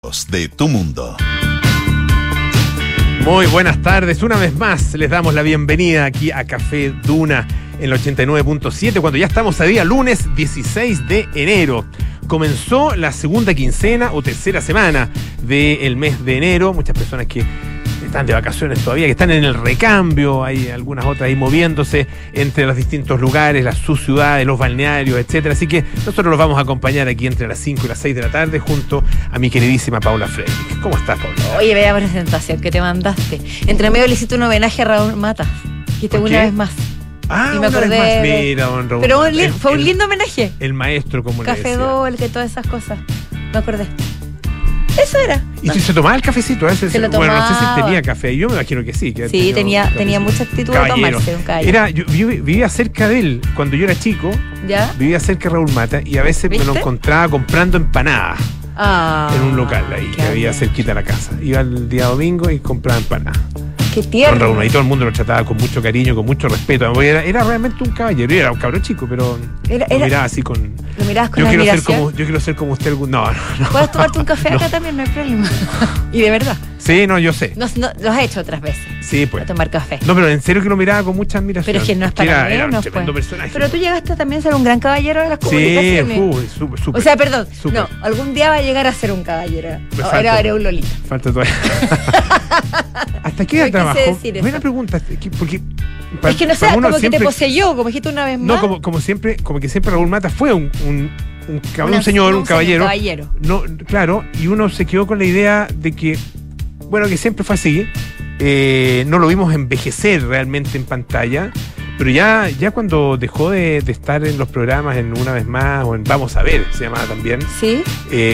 De tu mundo. Muy buenas tardes, una vez más les damos la bienvenida aquí a Café Duna en el 89.7 cuando ya estamos a día lunes 16 de enero. Comenzó la segunda quincena o tercera semana del mes de enero. Muchas personas que están de vacaciones todavía, que están en el recambio, hay algunas otras ahí moviéndose entre los distintos lugares, las subciudades, los balnearios, etcétera. Así que nosotros los vamos a acompañar aquí entre las 5 y las 6 de la tarde junto a mi queridísima Paula Frederick. ¿Cómo estás, Paula? Oye, vea presentación que te mandaste. Entre medio le hiciste un homenaje a Raúl Matas, que te una vez más. Ah, y me acordé una vez más. Mira, don Raúl. Pero fue un lindo homenaje. El maestro, como le decía. Café Gol, que todas esas cosas. Me acordé. Eso era. ¿Y si se tomaba el cafecito? Se lo bueno, no sé tomaba. si tenía café. Yo me imagino que sí. Que Sí, tenía mucha actitud de tomarse un caballero. Yo vivía cerca de él cuando yo era chico. ¿Ya? Vivía cerca de Raúl Mata y a veces ¿Viste? me lo encontraba comprando empanadas en un local ahí que había bien. cerquita de la casa. Iba el día domingo y compraba empanadas. Qué tierno. Con Raúl, y todo el mundo lo trataba con mucho cariño, con mucho respeto. Era realmente un caballero. Era un cabrón chico, pero lo miraba así con... Lo mirabas con yo admiración. quiero ser como usted. No. Puedes tomarte un café acá también, no hay problema. Y de verdad. Sí, no, yo sé. No, los he hecho otras veces. Sí, pues. A tomar café. No, pero en serio que lo miraba con mucha admiración. Pero es que no es para era un menos, tremendo pues. personaje. Pero tú llegaste también a ser un gran caballero de las Sí, comunicaciones. súper. O sea, perdón, súper. no, algún día va a llegar a ser un caballero. Me No, falta. era un lolita. Falta todavía. ¿Hasta qué edad No quise trabajó? decir eso. Buena pregunta. Porque Es que no sé, para uno como que siempre- te poseyó, como dijiste una vez más. No, como que siempre Raúl Mata fue un señor, un caballero. No, claro, y uno se quedó con la idea de que, bueno, que siempre fue así. No lo vimos envejecer realmente en pantalla, pero ya cuando dejó de estar en los programas en Una Vez Más o en Vamos a Ver, se llamaba también, Sí,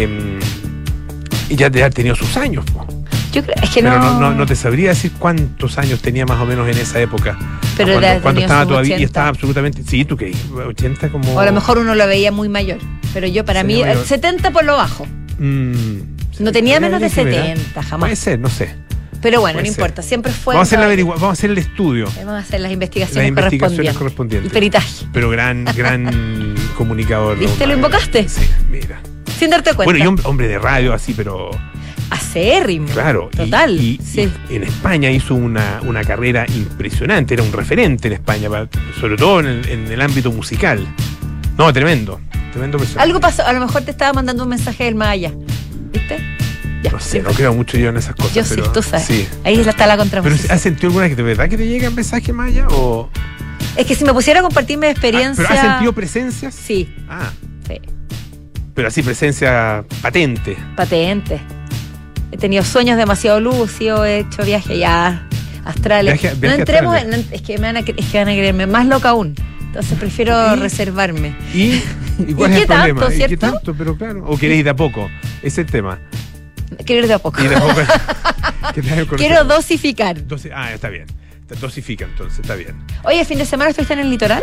y ya ha tenido sus años, po. yo creo, es que Pero no. no te sabría decir cuántos años tenía más o menos en esa época. Pero cuando tenía estaba sus todavía 80. y estaba absolutamente, sí, tú qué, 80 como... O a lo mejor uno lo veía muy mayor. Pero yo, para Sí, mí, mayor. 70 por lo bajo. No tenía menos de 70, jamás. Puede ser, no sé. Pero bueno, Puede no ser. importa, siempre fue. Vamos a hacer el estudio. Vamos a hacer las investigaciones, Las investigaciones correspondientes. El peritaje. Pero gran comunicador. ¿Viste? ¿no? ¿Lo invocaste? Sí, mira. Sin darte cuenta. Bueno, y hombre de radio así, pero... Acérrimo. Claro. Total. Y Sí. en España hizo una carrera impresionante. Era un referente en España, sobre todo en el ámbito musical. No, tremendo personaje. Algo pasó, a lo mejor te estaba mandando un mensaje del más allá. ¿Viste? Ya. No sé, no creo mucho yo en esas cosas. Yo sí, pero, tú sabes. Sí. Ahí está la Pero contraposición. ¿has sentido alguna vez de verdad que te llegan mensajes más allá? ¿O... Es que si me pusiera a compartir mi experiencia. ¿Pero has sentido presencias? Sí, Ah, sí. pero así presencia patente. Patente. He tenido sueños demasiado lúcidos, he hecho viajes ya astrales. Viaje no entremos astrales. es que van a creerme más loca aún. Entonces prefiero reservarme. ¿Y cuál ¿Y es qué el problema? tanto, ¿Y qué cierto? tanto? Pero claro. ¿O querés ir de a poco? Ese es el tema. Quiero ir de a poco. Ir de a poco. ¿Qué te vas a conocer? Quiero dosificar. Está bien. Dosifica entonces, está bien. Oye, ¿fin de semana estuviste en el litoral?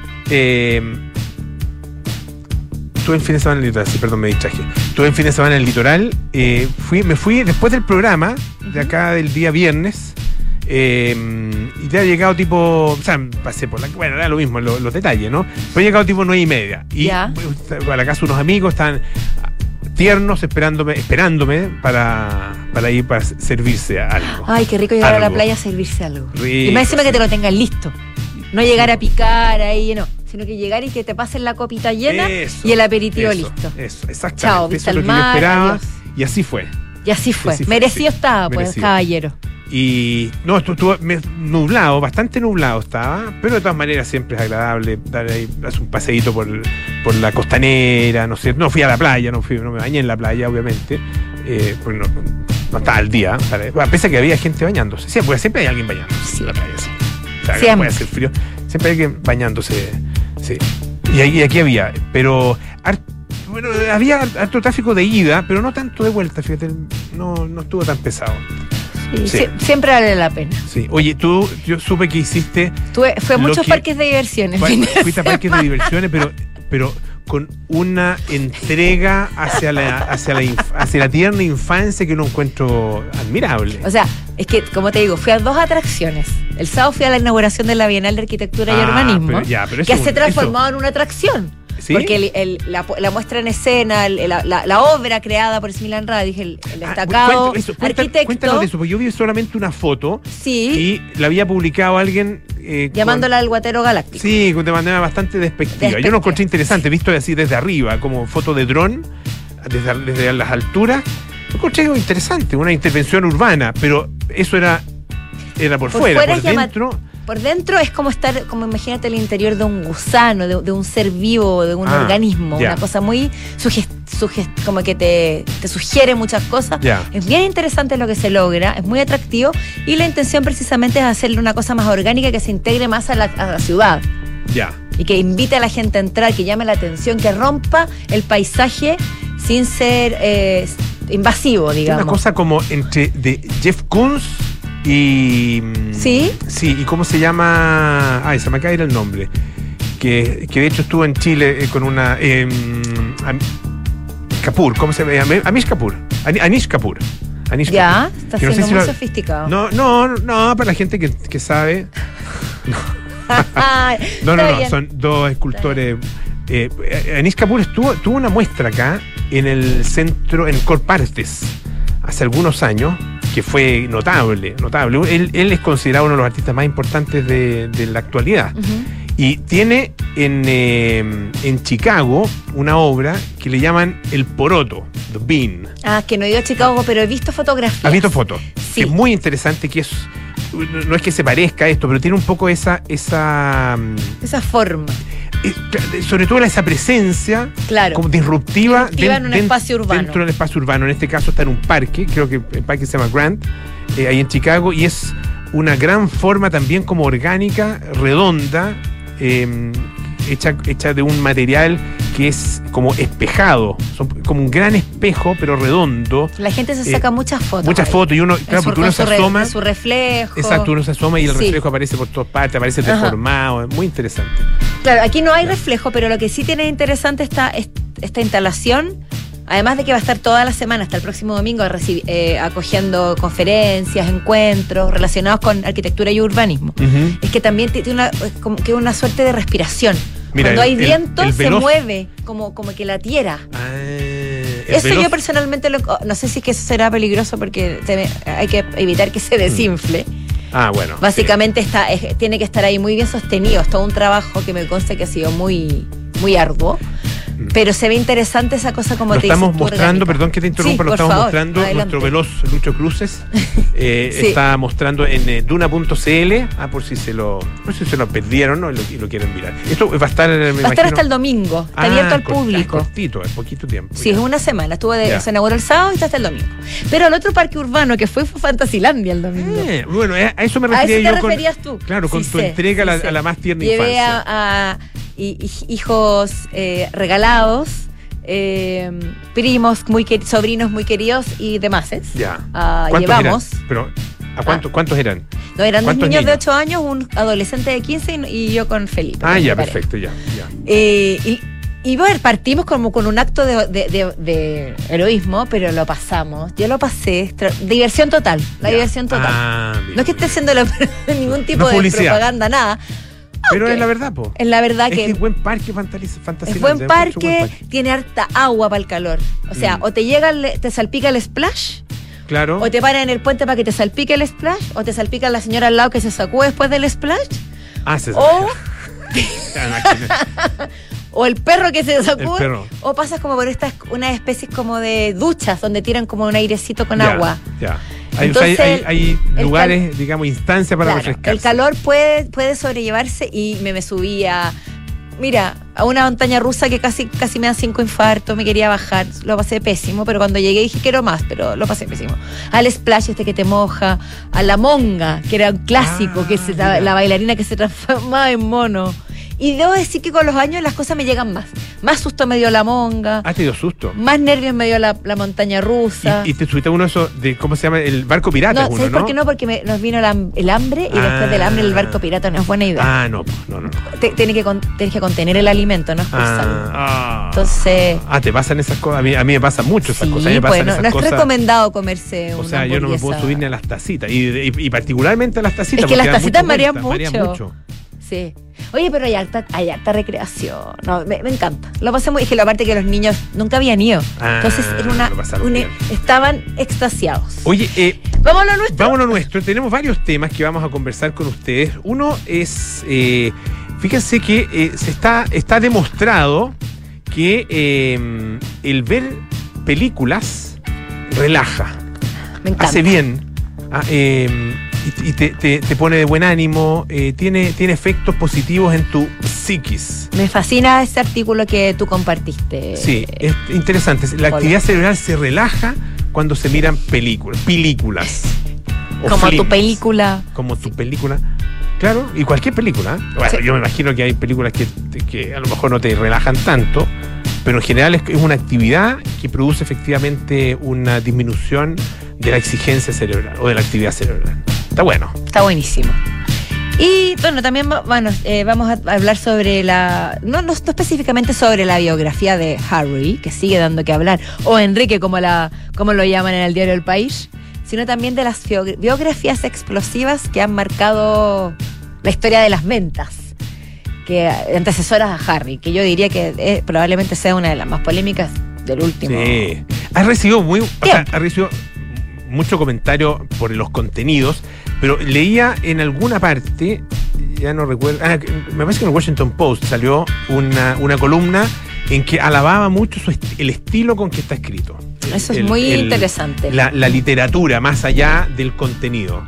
Estuve en fin de semana en el litoral, sí, perdón, me distraje. Estuve en fin de semana en el litoral. Me fui después del programa, de acá del día viernes. Y te ha llegado tipo, o sea, pasé por bueno, era lo mismo, los detalles, ¿no? Pero he llegado tipo 9:30. Y Ya. a la casa unos amigos estaban tiernos esperándome para ir para servirse algo. Ay, qué rico llegar a la Algo. playa a servirse algo. Rico, Y más encima sí. que te lo tengan listo. No llegar a picar ahí, no. Sino que llegar y que te pasen la copita llena Eso, y el aperitivo eso, listo. Eso, exactamente. Chao, Eso vista es lo al que yo mar, esperaba. adiós. Y así fue. Y así fue. Así fue, Merecido sí. estaba, pues, Merecido. caballero. Y no, estuvo nublado, bastante nublado estaba, pero de todas maneras siempre es agradable dar ahí, hacer un paseíto por la costanera, no sé, no fui a la playa, no me bañé en la playa, obviamente, porque no estaba al día, ¿sabes? Bueno, pese a que había gente bañándose, sí, porque siempre hay alguien bañándose en la playa, sí. O sea, que Siempre. puede hacer frío, siempre hay alguien bañándose, sí. Y aquí había, pero bueno, había harto tráfico de ida, pero no tanto de vuelta, fíjate, no estuvo tan pesado. Sí, Sí. siempre vale la pena. Sí. Oye, yo supe que hiciste... Fue a Lo muchos que- parques de diversiones. fin de Fuiste a parques de semana. diversiones, pero con una entrega hacia la tierna infancia que uno encuentro admirable. O sea, es que, como te digo, fui a 2 atracciones. El sábado fui a la inauguración de la Bienal de Arquitectura y Urbanismo, pero eso que es se transformó en una atracción. ¿Sí? Porque la muestra en escena, la obra creada por Smiljan Radić, el destacado arquitecto. Cuéntanos de eso, porque yo vi solamente una foto. Sí. Y la había publicado alguien. Llamándola el Guatero Galáctico. Sí, de manera bastante despectiva. Yo lo encontré interesante, visto así desde arriba, como foto de dron, desde las alturas. Lo encontré interesante, una intervención urbana, pero eso era por fuera, por dentro. Por dentro es como estar, como imagínate el interior de un gusano, de un ser vivo, de un organismo, una cosa muy como que te sugiere muchas cosas. Es bien interesante lo que se logra, es muy atractivo y la intención precisamente es hacerle una cosa más orgánica que se integre más a la ciudad. Y que invite a la gente a entrar, que llame la atención, que rompa el paisaje sin ser invasivo, digamos. Una cosa como entre de Jeff Koons y... ¿Sí? Sí, ¿y cómo se llama? Ay, se me acaba de ir el nombre. Que de hecho estuvo en Chile con una... Kapoor, ¿cómo se llama? Anish Kapoor. Ya, está siendo muy sofisticado. No, para la gente que sabe. No, son dos escultores. Anish Kapoor tuvo una muestra acá en el centro, en Corpartes, hace algunos años, que fue notable. Él es considerado uno de los artistas más importantes de la actualidad. Y tiene en Chicago una obra que le llaman El Poroto, The Bean. Que no he ido a Chicago, pero he visto fotografías. ¿Has visto fotos? Sí. Es muy interesante, que no es que se parezca a esto, pero tiene un poco esa forma. Sobre todo esa presencia, claro, como disruptiva en un espacio urbano. Dentro del espacio urbano. En este caso está en un parque, creo que el parque se llama Grant, ahí en Chicago, y es una gran forma también como orgánica, redonda, hecha de un material que es como espejado, como un gran espejo pero redondo. La gente se saca muchas fotos y uno, claro, porque uno se asoma, su reflejo. Exacto, uno se asoma y el reflejo aparece por todas partes, aparece deformado, es muy interesante. Claro, aquí no hay reflejo, pero lo que sí tiene interesante esta instalación, además de que va a estar toda la semana hasta el próximo domingo acogiendo conferencias, encuentros relacionados con arquitectura y urbanismo, es que también tiene una suerte de respiración. Mira, cuando hay viento se mueve como que la tierra. Eso yo personalmente no sé si es que eso será peligroso porque hay que evitar que se desinfle. Bueno. Básicamente tiene que estar ahí muy bien sostenido. Es todo un trabajo que me consta que ha sido muy, muy arduo. Pero se ve interesante esa cosa como te estamos mostrando, perdón que te interrumpa, lo estamos mostrando adelante. Nuestro veloz Lucho Cruces. Está mostrando en duna.cl, por si se lo perdieron, ¿no? y lo quieren mirar. Esto va a estar hasta el domingo, está abierto al público. Es poquito tiempo. Sí, es una semana. Se inauguró el sábado y está hasta el domingo. Pero el otro parque urbano que fue Fantasilandia el domingo. Bueno, a eso me refería yo. ¿A eso te referías tú? Claro, con tu entrega a la más tierna Llevé infancia. Hijos regalados, primos, sobrinos muy queridos y demás. Llevamos. Pero, ¿cuántos eran? No, eran dos niños de 8 años, un adolescente de 15 y yo con Felipe. Perfecto, ya. Y bueno, partimos como con un acto de heroísmo, pero lo pasamos. Yo lo pasé. Diversión total. Diversión total. No es que esté haciendo ningún tipo de propaganda, nada. Pero es la verdad, po. Es la verdad que es buen parque Fantasilandia. Es buen parque, tiene harta agua para el calor. O sea, o te salpica el splash. Claro. O te paran en el puente para que te salpique el splash. O te salpica la señora al lado que se sacó después del splash. O el perro que se sacude. O pasas como por unas especies como de duchas donde tiran como un airecito con agua. Entonces, hay lugares, digamos, instancias para refrescarse. El calor puede sobrellevarse y me subía. Mira, a una montaña rusa que casi me dan 5 infartos, me quería bajar, lo pasé pésimo, pero cuando llegué dije quiero más, pero lo pasé pésimo. Al splash que te moja, a la monga, que era un clásico, la bailarina que se transformaba en mono. Y debo decir que con los años las cosas me llegan más. Más susto me dio la monga. ¿Te dio susto? Más nervios me dio la montaña rusa. ¿Y te subiste a uno de esos, ¿cómo se llama? El barco pirata. No, ¿sabes por qué no? Porque nos vino el hambre y después del hambre el barco pirata no es buena idea. No. Tienes que contener el alimento, no expulsarlo. Entonces... te pasan esas cosas. A mí me pasan mucho esas cosas. No es recomendado comerse una hamburguesa. Yo no me puedo subir ni a las tacitas. Y particularmente a las tacitas. Es que las tacitas marean mucho. Sí. Oye, pero hay harta recreación. No, me encanta. Lo pasé muy... Es que la parte que los niños nunca habían ido. Entonces era estaban extasiados. Oye, vamos a lo nuestro. Vámonos a lo nuestro. Tenemos varios temas que vamos a conversar con ustedes. Uno es, fíjense que está demostrado que el ver películas relaja. Me encanta. Hace bien. Y te pone de buen ánimo, tiene efectos positivos en tu psiquis. Me fascina ese artículo que tú compartiste. Sí, es interesante. La actividad cerebral se relaja cuando se miran películas. Como films. Tu película. Como tu película. Claro, y cualquier película. Bueno, sí. Yo me imagino que hay películas que a lo mejor no te relajan tanto, pero en general es una actividad que produce efectivamente una disminución de la exigencia cerebral o de la actividad cerebral. Está bueno. Está buenísimo. Y bueno, también vamos a hablar sobre no específicamente sobre la biografía de Harry, que sigue dando que hablar, o Enrique, como lo llaman en el diario El País, sino también de las biografías explosivas que han marcado la historia de las ventas, que antecesoras a Harry, que yo diría que probablemente sea una de las más polémicas del último. Sí. Ha recibido mucho comentario por los contenidos, pero leía en alguna parte, ya no recuerdo, me parece que en el Washington Post salió una columna en que alababa mucho el estilo con que está escrito. Eso es muy interesante. La literatura, más allá del contenido.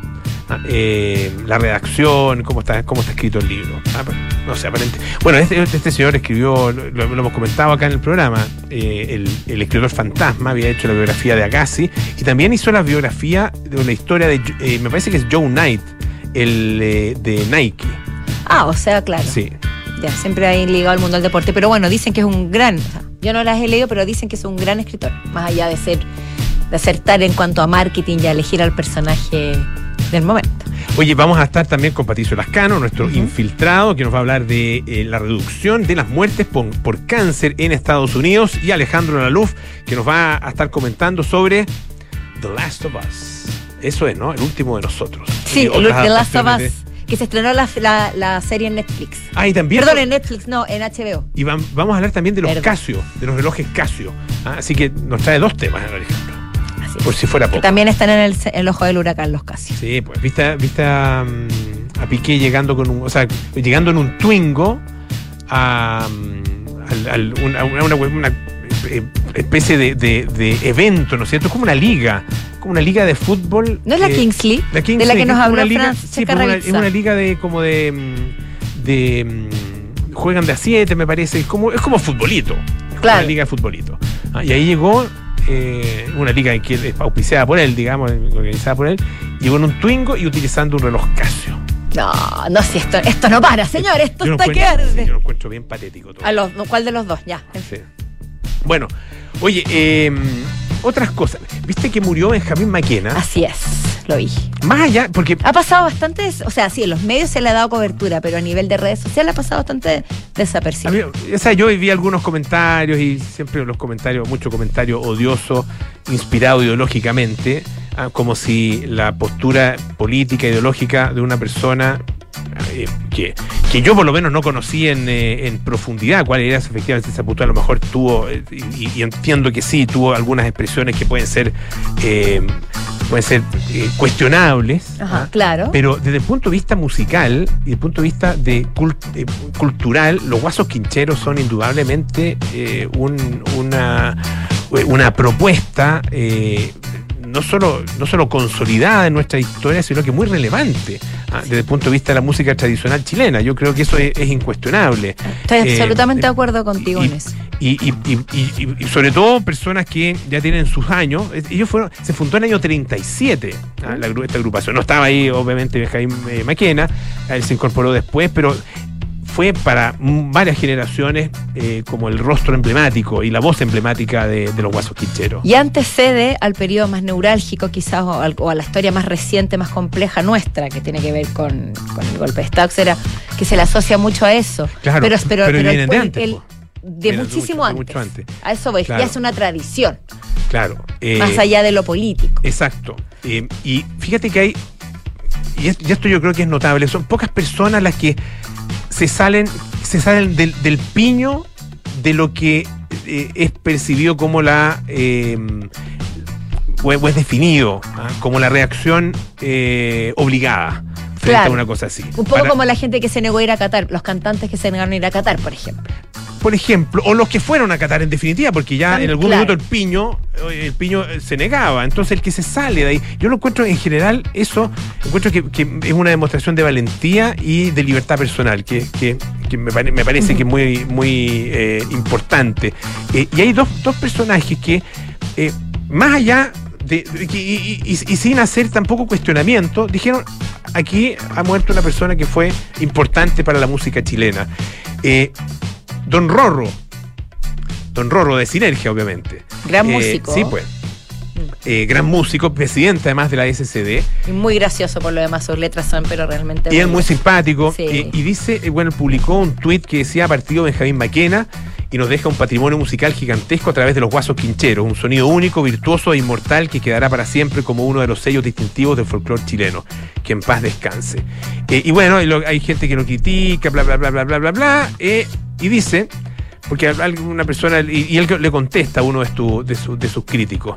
La redacción, cómo está escrito el libro. No sé, aparente. Bueno, este señor escribió, lo hemos comentado acá en el programa, el escritor fantasma había hecho la biografía de Agassi y también hizo la biografía de la historia de, me parece que es Joe Knight, de Nike. O sea, claro. Sí. Ya, siempre hay ligado al mundo del deporte. Pero bueno, dicen que es un gran... yo no las he leído, pero dicen que es un gran escritor. Más allá de acertar en cuanto a marketing y a elegir al personaje del momento. Oye, vamos a estar también con Patricio Lascano, nuestro infiltrado, que nos va a hablar de la reducción de las muertes por cáncer en Estados Unidos, y Alejandro Laluf, que nos va a estar comentando sobre The Last of Us. Eso es, ¿no? El último de nosotros. Sí, The Last of Us, que se estrenó la serie en Netflix. Y también... Perdón, en Netflix, no, en HBO. Y vamos a hablar también de los Casio, de los relojes Casio. Así que nos trae 2 temas, Alejandro. Por si fuera poco. Que también están en el ojo del huracán los Casio. Sí, pues viste a Piqué llegando llegando en un Twingo a una especie de evento, ¿no es cierto? Es como una liga de fútbol. ¿No es la Kingsley? De la que nos habló Francesca Ravizza. Es una liga de juegan de a 7, me parece. Es como futbolito. Claro. Una liga de futbolito. Y ahí llegó una liga que es auspiciada por él, digamos, organizada por él, llegó en un Twingo y utilizando un reloj Casio. No, si esto no para, señor, esto está que arde. Yo lo encuentro bien patético todo. ¿Cuál de los dos? Ya. Sí. Bueno, oye, otras cosas. ¿Viste que murió Benjamín Maquena? Así es, lo vi. Más allá, porque... ha pasado bastante, o sea, sí, en los medios se le ha dado cobertura, pero a nivel de redes sociales ha pasado bastante desapercibido. Yo vi algunos comentarios y siempre mucho comentario odioso, inspirado ideológicamente, como si la postura política, ideológica de una persona... que yo por lo menos no conocí en profundidad cuál era efectivamente esa postura. A lo mejor tuvo, y entiendo que sí, tuvo algunas expresiones que pueden ser cuestionables. Ajá, claro. Pero desde el punto de vista musical y desde el punto de vista cultural, los Guasos Quincheros son indudablemente una propuesta no solo consolidada en nuestra historia, sino que muy relevante desde el punto de vista de la música tradicional chilena. Yo creo que eso es incuestionable. Estoy absolutamente de acuerdo contigo en eso. Y sobre todo personas que ya tienen sus años. Se fundó en el año 37 esta agrupación. No estaba ahí, obviamente, Benjamín Maquena. Él se incorporó después, pero fue para varias generaciones como el rostro emblemático y la voz emblemática de los Guasos Quincheros. Y antecede al periodo más neurálgico quizás o a la historia más reciente, más compleja nuestra, que tiene que ver con el golpe de Estado, que se le asocia mucho a eso. Claro, pero vienen de antes. De muchísimo mucho antes. A eso voy, claro. Ya es una tradición. Claro. Más allá de lo político. Exacto. Y fíjate que hay, y esto yo creo que es notable, son pocas personas las que se salen del piño de lo que es percibido como la o es definido como la reacción obligada frente a una cosa así. Un poco como la gente que se negó a ir a Qatar, los cantantes que se negaron a ir a Qatar, por ejemplo. Por ejemplo, o los que fueron a Qatar en definitiva, porque ya en algún minuto el piño se negaba. Entonces el que se sale de ahí, yo lo encuentro en general, encuentro que es una demostración de valentía y de libertad personal, que me parece que es muy, muy importante. Y hay dos personajes que, más allá y sin hacer tampoco cuestionamiento, dijeron: aquí ha muerto una persona que fue importante para la música chilena. Don Rorro de Sinergia, obviamente. Gran músico. Sí, pues. Gran músico, presidente además de la SCD. Y muy gracioso por lo demás, sus letras son, pero realmente... Y es muy simpático. Sí. Y dice, publicó un tuit que decía: partido Benjamín Maquena, y nos deja un patrimonio musical gigantesco a través de los Guasos Quincheros, un sonido único, virtuoso e inmortal que quedará para siempre como uno de los sellos distintivos del folclore chileno. Que en paz descanse. Hay gente que lo critica, bla, bla, bla, bla, bla, bla, bla, y dice, porque alguna persona, y él le contesta a uno de sus críticos,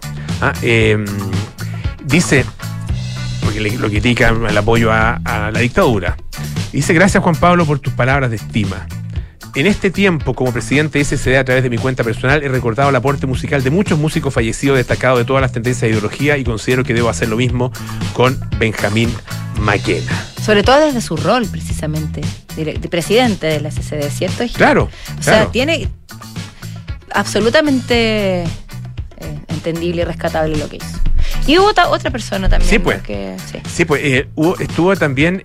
dice, porque lo critica el apoyo a la dictadura, dice: gracias, Juan Pablo, por tus palabras de estima. En este tiempo, como presidente de SCD, a través de mi cuenta personal, he recordado el aporte musical de muchos músicos fallecidos destacados de todas las tendencias de ideología, y considero que debo hacer lo mismo con Benjamín Maquena. Sobre todo desde su rol, precisamente, de presidente de la SCD, ¿cierto? Claro. O sea, tiene absolutamente entendible y rescatable lo que hizo. Y hubo otra persona también. Sí, pues. Estuvo también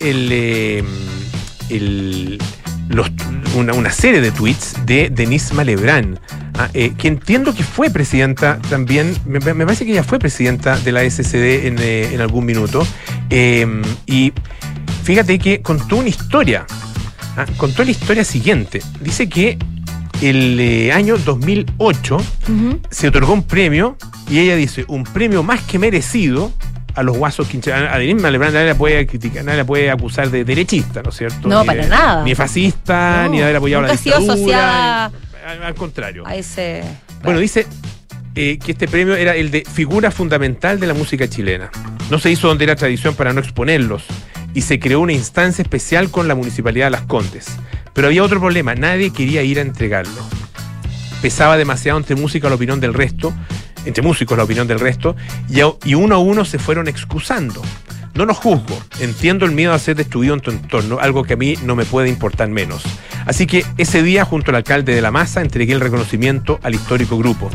una serie de tweets de Denise Malebrán, que entiendo que fue presidenta también, me parece que ella fue presidenta de la SCD en algún minuto, y fíjate que contó una historia, contó la historia siguiente. Dice que el año 2008 se otorgó un premio, y ella dice: un premio más que merecido a los Guasos Quincheros. A Denise Malebrán nadie la puede criticar, nadie la puede acusar de derechista, ¿no es cierto? No, para nada. Ni fascista, ni de haber apoyado la dictadura. Nunca ha sido asociada al contrario. A ese... Bueno, dice que este premio era el de figura fundamental de la música chilena. No se hizo donde era tradición para no exponerlos, y se creó una instancia especial con la Municipalidad de Las Condes. Pero había otro problema: nadie quería ir a entregarlo. Pesaba demasiado entre músicos la opinión del resto, y uno a uno se fueron excusando. No los juzgo, entiendo el miedo a ser destruido en tu entorno, algo que a mí no me puede importar menos. Así que ese día, junto al alcalde de La Maza, entregué el reconocimiento al histórico grupo.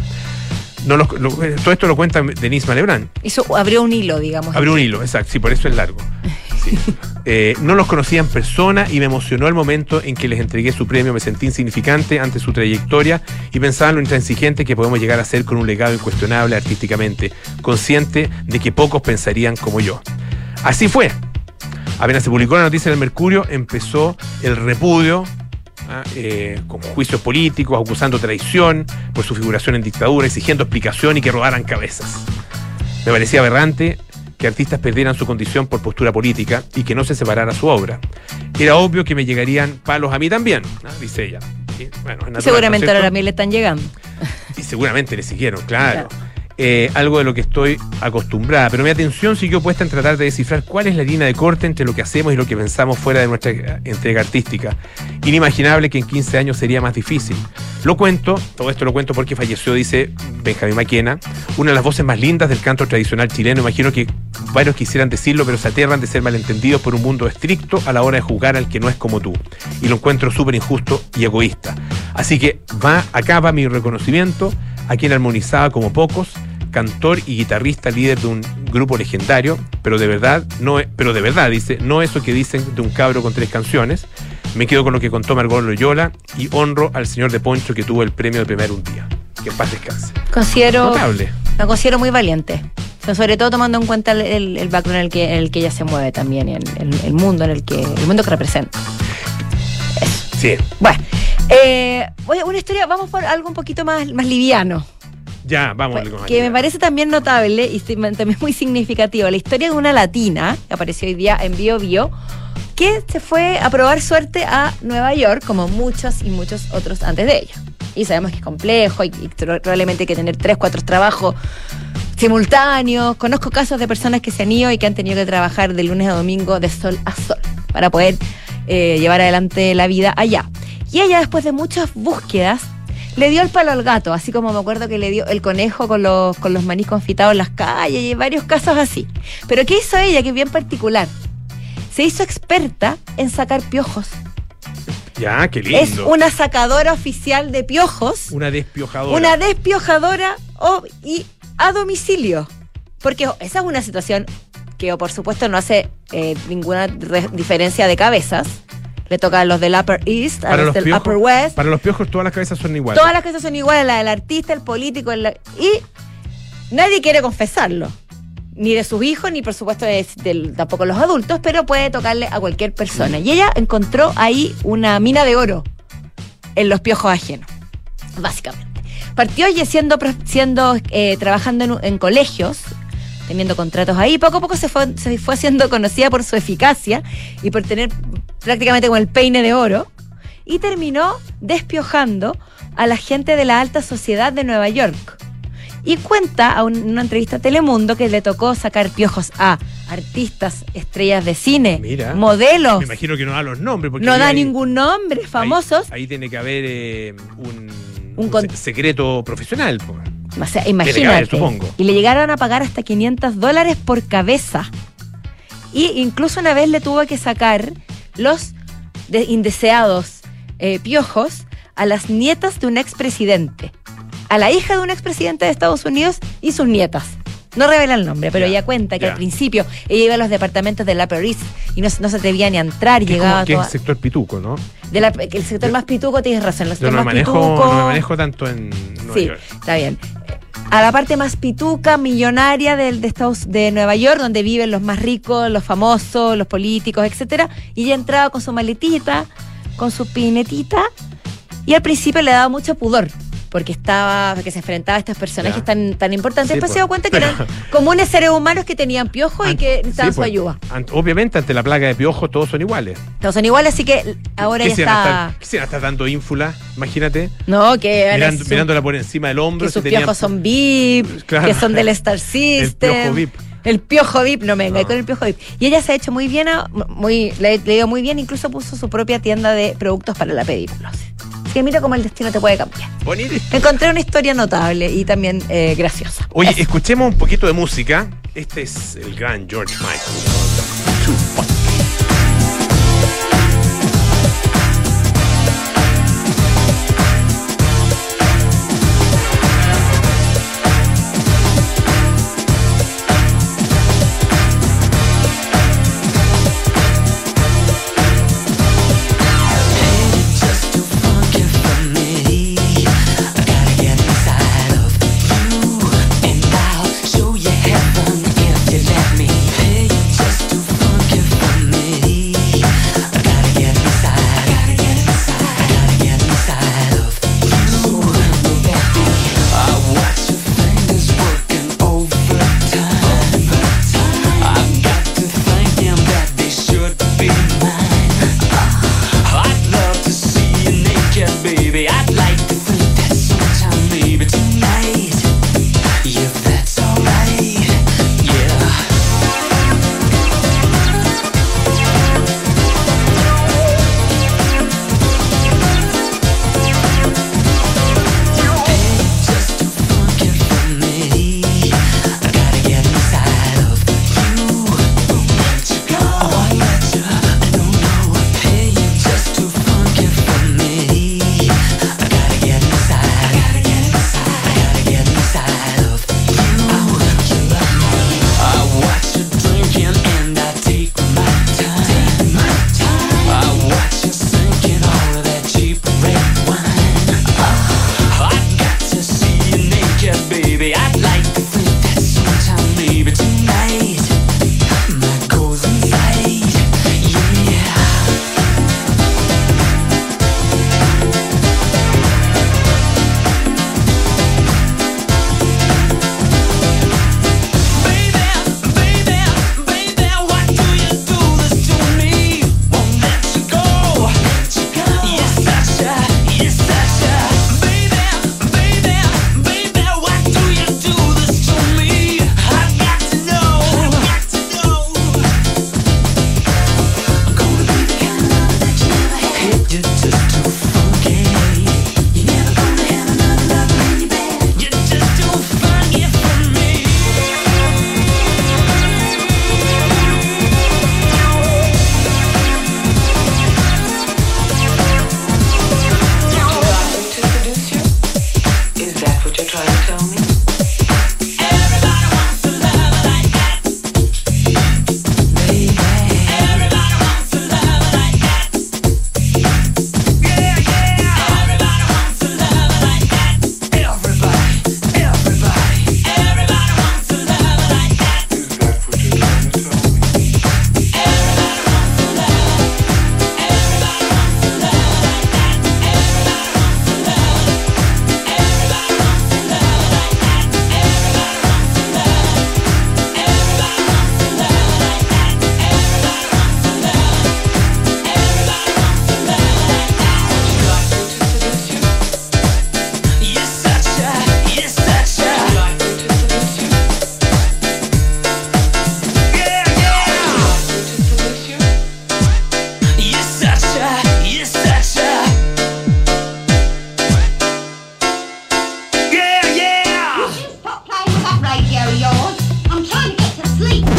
Todo esto lo cuenta Denise Malebrán. Abrió un hilo, digamos. Abrió un hilo, exacto, sí, por eso es largo. Sí. No los conocía en persona, y me emocionó el momento en que les entregué su premio. Me sentí insignificante ante su trayectoria, y pensaba en lo intransigente que podemos llegar a ser con un legado incuestionable artísticamente, consciente de que pocos pensarían como yo. Así fue. Apenas se publicó la noticia en el Mercurio, empezó el repudio, con juicios políticos, acusando traición por su figuración en dictadura, exigiendo explicación y que rodaran cabezas. Me parecía aberrante que artistas perdieran su condición por postura política y que no se separara su obra. Era obvio que me llegarían palos a mí también, dice ella. Y, bueno, es natural, seguramente ¿no es cierto? ahora también le están llegando. Y seguramente le siguieron, claro. Algo de lo que estoy acostumbrada, pero mi atención siguió puesta en tratar de descifrar cuál es la línea de corte entre lo que hacemos y lo que pensamos fuera de nuestra entrega artística. Inimaginable que en 15 años sería más difícil. Todo esto lo cuento porque falleció, dice Benjamín Maquena, una de las voces más lindas del canto tradicional chileno. Imagino que varios quisieran decirlo, pero se aterran de ser malentendidos por un mundo estricto a la hora de juzgar al que no es como tú. Y lo encuentro súper injusto y egoísta. Así que acá va mi reconocimiento a quien armonizaba como pocos, cantor y guitarrista líder de un grupo legendario, pero de verdad, dice, no eso que dicen de un cabro con 3 canciones. Me quedo con lo que contó Margot Loyola y honro al señor de Poncho, que tuvo el premio de primer un día. Que en paz descanse. Notable. La considero muy valiente. Sobre todo tomando en cuenta el background en el que ella se mueve también, y el mundo que representa. Eso. Sí. Bueno, una historia, vamos por algo un poquito más liviano. Ya, vamos. Que me parece también notable y también muy significativo. La historia de una latina que apareció hoy día en Bio Bio, que se fue a probar suerte a Nueva York, como muchos y muchos otros antes de ellos. Y sabemos que es complejo y probablemente hay que tener 3, 4 trabajos simultáneos. Conozco casos de personas que se han ido y que han tenido que trabajar de lunes a domingo de sol a sol para poder llevar adelante la vida allá. Y ella, después de muchas búsquedas, le dio el palo al gato, así como me acuerdo que le dio el conejo con los manís confitados en las calles y varios casos así. Pero ¿qué hizo ella? Que es bien particular. Se hizo experta en sacar piojos. Ya, qué lindo. Es una sacadora oficial de piojos. Una despiojadora. Una despiojadora y a domicilio. Porque esa es una situación que, por supuesto, no hace ninguna diferencia de cabezas. Le toca a los del Upper East, a los del Upper West. Para los piojos todas las cabezas son iguales. Todas las cabezas son iguales, la del artista, el político, y nadie quiere confesarlo. Ni de sus hijos, ni por supuesto tampoco los adultos, pero puede tocarle a cualquier persona. Y ella encontró ahí una mina de oro en los piojos ajenos, básicamente. Partió trabajando en colegios, teniendo contratos ahí. Poco a poco se fue haciendo conocida por su eficacia y por tener prácticamente como el peine de oro. Y terminó despiojando a la gente de la alta sociedad de Nueva York. Y cuenta en una entrevista a Telemundo que le tocó sacar piojos a artistas, estrellas de cine, mira, modelos. Me imagino que no da los nombres. Porque no da ningún nombre, famosos. Ahí tiene que haber un secreto profesional. O sea, imagínate. Supongo. Y le llegaron a pagar hasta $500 por cabeza. Y incluso una vez le tuvo que sacar los indeseados piojos a las nietas de un expresidente. A la hija de un expresidente de Estados Unidos y sus nietas. No revela el nombre, pero ella cuenta que al principio ella iba a los departamentos del Upper East y no se atrevía ni a entrar. Llegaba que es el sector pituco, ¿no? El sector más pituco, tienes razón. Yo no me manejo tanto en Nueva York. Sí, está bien. A la parte más pituca, millonaria de Nueva York, donde viven los más ricos, los famosos, los políticos, etcétera. Y ella entraba con su maletita, con su pinetita, y al principio le daba mucho pudor, porque se enfrentaba a estos personajes tan importantes. Sí, después se dio cuenta que eran comunes seres humanos que tenían piojos y que necesitaban su ayuda. Obviamente, ante la plaga de piojos, todos son iguales. Todos son iguales, así que ahora ya está... ¿Qué será estar dando ínfula? Imagínate. No, que... Mirándola por encima del hombro. Que sus piojos son VIP, claro, que son del Star System. El piojo VIP. El piojo VIP, no me venga con el piojo VIP. Y ella se ha hecho muy bien, le dio muy bien, incluso puso su propia tienda de productos para la pediculosis. Que mira cómo el destino te puede cambiar. Bonito. Encontré una historia notable y también graciosa. Oye, escuchemos un poquito de música. Este es el gran George Michael. Show you heaven if you let me. Hey, just too funky for me.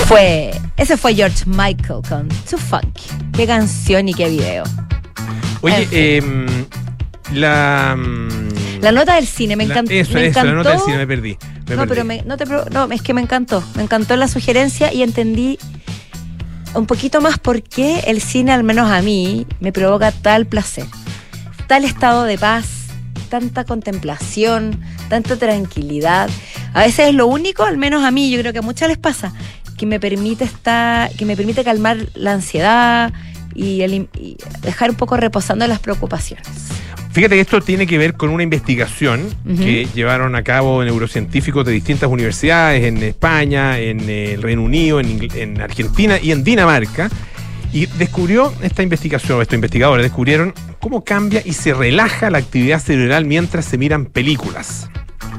Ese fue George Michael con Too Funky. Qué canción y qué video. Oye, la nota del cine, me encantó. La nota del cine me perdí. Es que me encantó. Me encantó la sugerencia y entendí un poquito más por qué el cine, al menos a mí, me provoca tal placer, tal estado de paz, tanta contemplación, tanta tranquilidad. A veces es lo único, al menos a mí, yo creo que a muchas les pasa, que me permite calmar la ansiedad y dejar un poco reposando las preocupaciones. Fíjate que esto tiene que ver con una investigación que llevaron a cabo neurocientíficos de distintas universidades en España, en el Reino Unido, en Argentina y en Dinamarca. Y estos investigadores descubrieron cómo cambia y se relaja la actividad cerebral mientras se miran películas.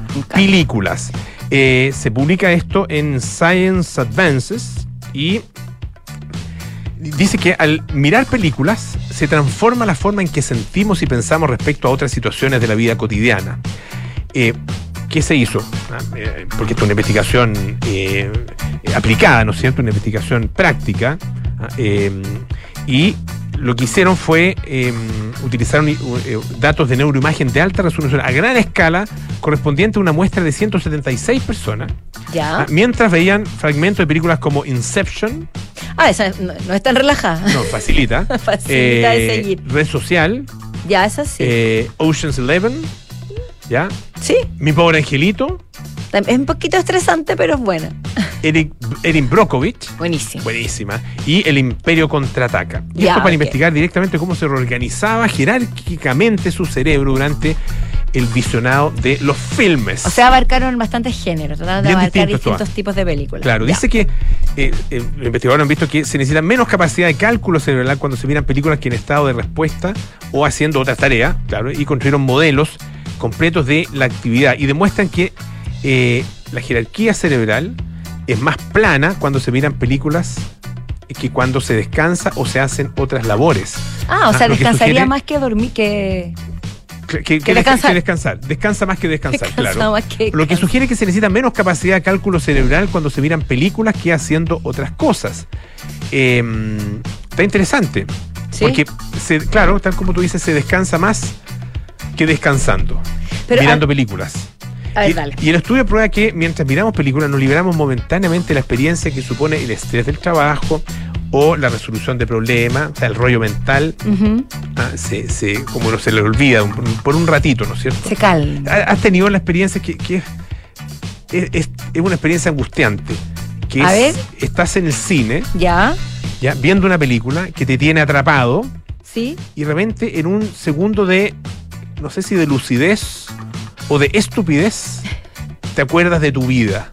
Se publica esto en Science Advances y dice que al mirar películas se transforma la forma en que sentimos y pensamos respecto a otras situaciones de la vida cotidiana. ¿Qué se hizo? Porque esto es una investigación aplicada, ¿no es cierto? Una investigación práctica. Y lo que hicieron fue utilizar datos de neuroimagen de alta resolución a gran escala, correspondiente a una muestra de 176 personas. Ya. Mientras veían fragmentos de películas como Inception. Esa no es tan relajada. No, facilita. Facilita de seguir. Red Social. Ya, esa sí. Ocean's 11. ¿Ya? Sí. Mi pobre angelito. Es un poquito estresante, pero es buena. Erin Brockovich. Buenísima. Y El Imperio Contraataca. Y esto para investigar directamente cómo se reorganizaba jerárquicamente su cerebro durante el visionado de los filmes. O sea, abarcaron bastantes géneros, trataron de abarcar distintos tipos de películas. Claro, dice que los investigadores han visto que se necesita menos capacidad de cálculo cerebral cuando se miran películas que en estado de respuesta o haciendo otras tareas, claro, y construyeron modelos completos de la actividad y demuestran que la jerarquía cerebral es más plana cuando se miran películas que cuando se descansa o se hacen otras labores. O sea, descansaría más que dormir, que descansar. Descansa más que descansar, claro. Lo que sugiere que se necesita menos capacidad de cálculo cerebral cuando se miran películas que haciendo otras cosas. Está interesante. ¿Sí? Porque, claro, tal como tú dices, se descansa más que descansando, mirando películas. Y el estudio prueba que mientras miramos películas nos liberamos momentáneamente la experiencia que supone el estrés del trabajo o la resolución de problemas, o sea, el rollo mental, como no se le olvida por un ratito, ¿no es cierto? Se calma. ¿Has tenido la experiencia que es una experiencia angustiante? Estás en el cine, ya viendo una película que te tiene atrapado, ¿sí? Y de repente en un segundo de, no sé si de lucidez o de estupidez, te acuerdas de tu vida.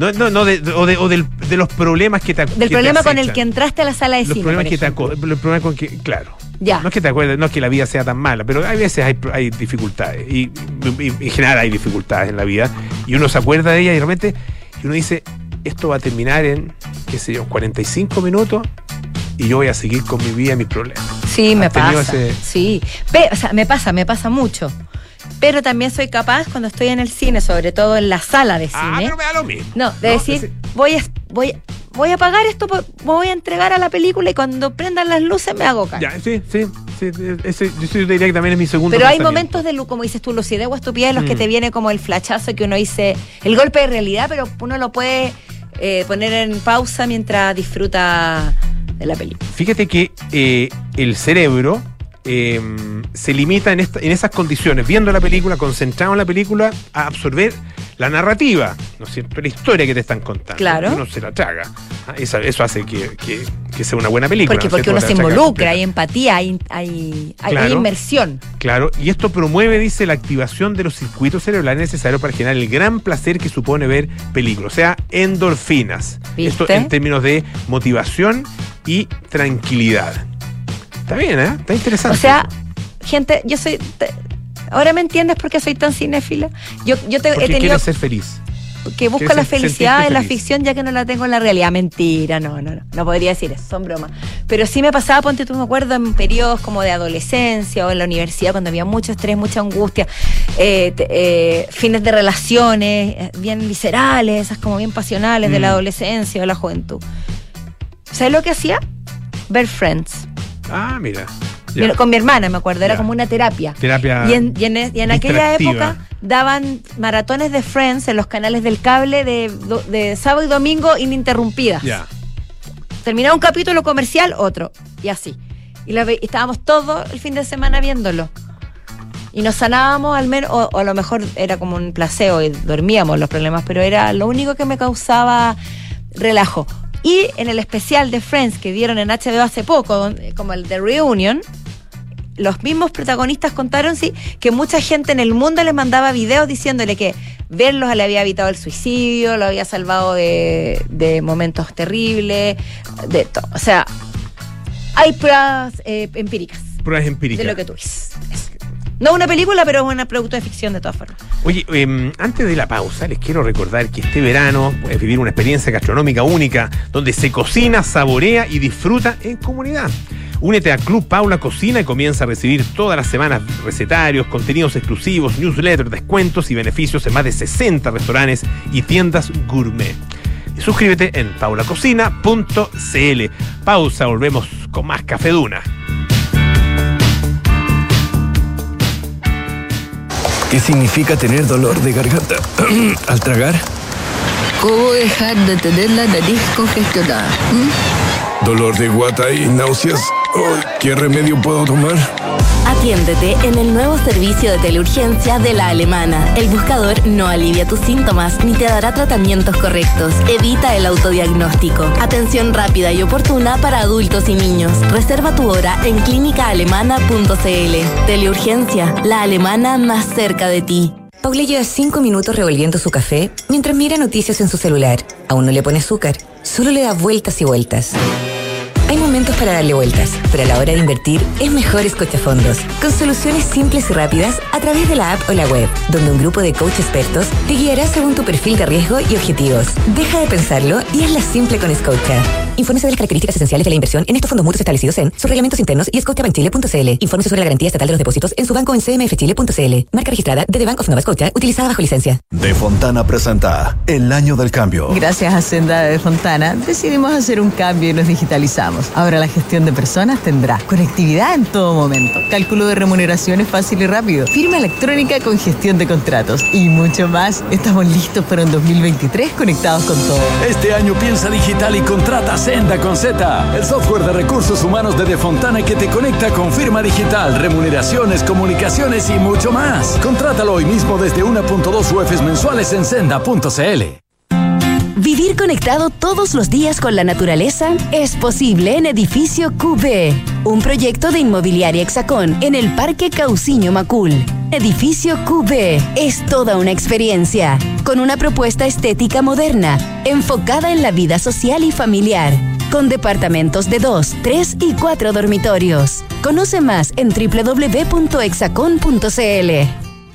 De los problemas que te del problema con el que entraste a la sala de cine. Los problemas con que, claro. Ya. No es que te acuerdes, no es que la vida sea tan mala, pero hay veces hay dificultades. Y en general hay dificultades en la vida. Y uno se acuerda de ellas y de repente uno dice, esto va a terminar en, 45 minutos y yo voy a seguir con mi vida y mis problemas. Sí, me pasa. Sí. Me pasa mucho. Pero también soy capaz, cuando estoy en el cine, sobre todo en la sala de cine. Pero me da lo mismo. Decir, voy a apagar esto, me voy a entregar a la película y cuando prendan las luces me hago caso. Sí. Yo diría que también es mi segundo. Pero hay momentos de, como dices tú, lucidez o estupidez, en los que te viene como el flachazo que uno dice, el golpe de realidad, pero uno lo puede poner en pausa mientras disfruta de la película. Fíjate que el cerebro se limita en esas condiciones, viendo la película, concentrado en la película, a absorber la narrativa, ¿no es cierto? La historia que te están contando. Claro. Uno se la traga. Eso hace que sea una buena película. Porque uno se involucra, hay empatía, hay inmersión. Claro, y esto promueve, dice, la activación de los circuitos cerebrales necesarios para generar el gran placer que supone ver películas, o sea, endorfinas. ¿Viste? Esto en términos de motivación y tranquilidad. Está bien, está interesante. O sea, gente, yo soy... ¿Ahora me entiendes por qué soy tan cinéfila? Porque quieres ser feliz. que busco la felicidad en la ficción ya que no la tengo en la realidad. Mentira, no podría decir eso, son bromas. Pero sí me pasaba, ponte tú, me acuerdo, en periodos como de adolescencia o en la universidad, cuando había mucho estrés, mucha angustia, fines de relaciones bien viscerales, esas como bien pasionales de la adolescencia o de la juventud. ¿Sabes lo que hacía? Ver Friends. Ah, mira. Con mi hermana, me acuerdo, era como una terapia. Y en aquella época daban maratones de Friends en los canales del cable de sábado y domingo ininterrumpidas. Terminaba un capítulo comercial, otro, y así. Y estábamos todo el fin de semana viéndolo. Y nos sanábamos al menos, o a lo mejor era como un placebo y dormíamos los problemas, pero era lo único que me causaba relajo. Y en el especial de Friends que dieron en HBO hace poco, como el de Reunion, los mismos protagonistas contaron que mucha gente en el mundo les mandaba videos diciéndole que verlos le había evitado el suicidio, lo había salvado de momentos terribles, de todo. O sea, hay pruebas empíricas. Pruebas empíricas. De lo que tú dices. No una película, pero una producto de ficción de todas formas. Oye, antes de la pausa, les quiero recordar que este verano puedes vivir una experiencia gastronómica única, donde se cocina, saborea y disfruta en comunidad. Únete a Club Paula Cocina y comienza a recibir todas las semanas recetarios, contenidos exclusivos, newsletters, descuentos y beneficios en más de 60 restaurantes y tiendas gourmet. Y suscríbete en paulacocina.cl. Pausa, volvemos con más Café Duna. ¿Qué significa tener dolor de garganta al tragar? ¿Cómo dejar de tener la nariz congestionada? ¿Dolor de guata y náuseas? ¿Qué remedio puedo tomar? Atiéndete en el nuevo servicio de teleurgencia de La Alemana. El buscador no alivia tus síntomas ni te dará tratamientos correctos. Evita el autodiagnóstico. Atención rápida y oportuna para adultos y niños. Reserva tu hora en clínicaalemana.cl. Teleurgencia, La Alemana más cerca de ti. Paula lleva 5 minutos revolviendo su café mientras mira noticias en su celular. Aún no le pone azúcar, solo le da vueltas y vueltas. Hay momentos para darle vueltas, pero a la hora de invertir es mejor Escochafondos, con soluciones simples y rápidas a través de la app o la web, donde un grupo de coach expertos te guiará según tu perfil de riesgo y objetivos. Deja de pensarlo y hazla simple con Scotia. Infórmese de las características esenciales de la inversión en estos fondos mutuos establecidos en sus reglamentos internos y scotiabankchile.cl. Infórmese sobre la garantía estatal de los depósitos en su banco en cmfchile.cl. Marca registrada de The Bank of Nova Scotia, utilizada bajo licencia. De Fontana presenta El Año del Cambio. Gracias a Senda de Fontana decidimos hacer un cambio y nos digitalizamos. Ahora la gestión de personas tendrá conectividad en todo momento, cálculo de remuneraciones fácil y rápido, firma electrónica con gestión de contratos y mucho más. Estamos listos para un 2023 conectados con todo. Este año piensa digital y contrata Senda con Z, el software de recursos humanos de Fontana que te conecta con firma digital, remuneraciones, comunicaciones y mucho más. Contrátalo hoy mismo desde 1.2 UFs mensuales en senda.cl. Vivir conectado todos los días con la naturaleza es posible en Edificio QB, un proyecto de Inmobiliaria Hexacón en el Parque Cauciño Macul. Edificio QB es toda una experiencia, con una propuesta estética moderna, enfocada en la vida social y familiar, con departamentos de 2, 3 y 4 dormitorios. Conoce más en www.hexacon.cl.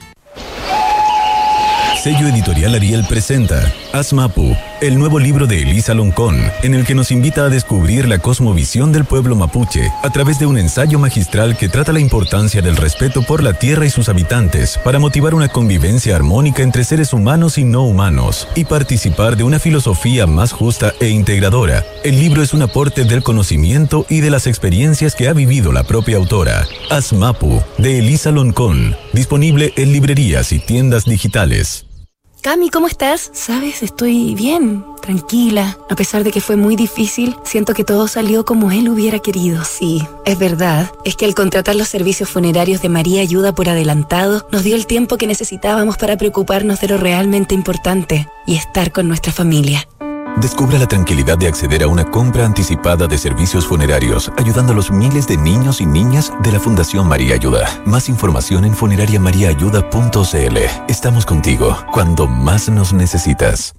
Sello Editorial Ariel presenta Asmapu, el nuevo libro de Elisa Loncón, en el que nos invita a descubrir la cosmovisión del pueblo mapuche a través de un ensayo magistral que trata la importancia del respeto por la tierra y sus habitantes para motivar una convivencia armónica entre seres humanos y no humanos y participar de una filosofía más justa e integradora. El libro es un aporte del conocimiento y de las experiencias que ha vivido la propia autora. Asmapu, de Elisa Loncón, disponible en librerías y tiendas digitales. Cami, ¿cómo estás? Sabes, estoy bien, tranquila. A pesar de que fue muy difícil, siento que todo salió como él hubiera querido. Sí, es verdad. Es que al contratar los servicios funerarios de María Ayuda por adelantado, nos dio el tiempo que necesitábamos para preocuparnos de lo realmente importante y estar con nuestra familia. Descubra la tranquilidad de acceder a una compra anticipada de servicios funerarios, ayudando a los miles de niños y niñas de la Fundación María Ayuda. Más información en funerariamariaayuda.cl. Estamos contigo cuando más nos necesitas.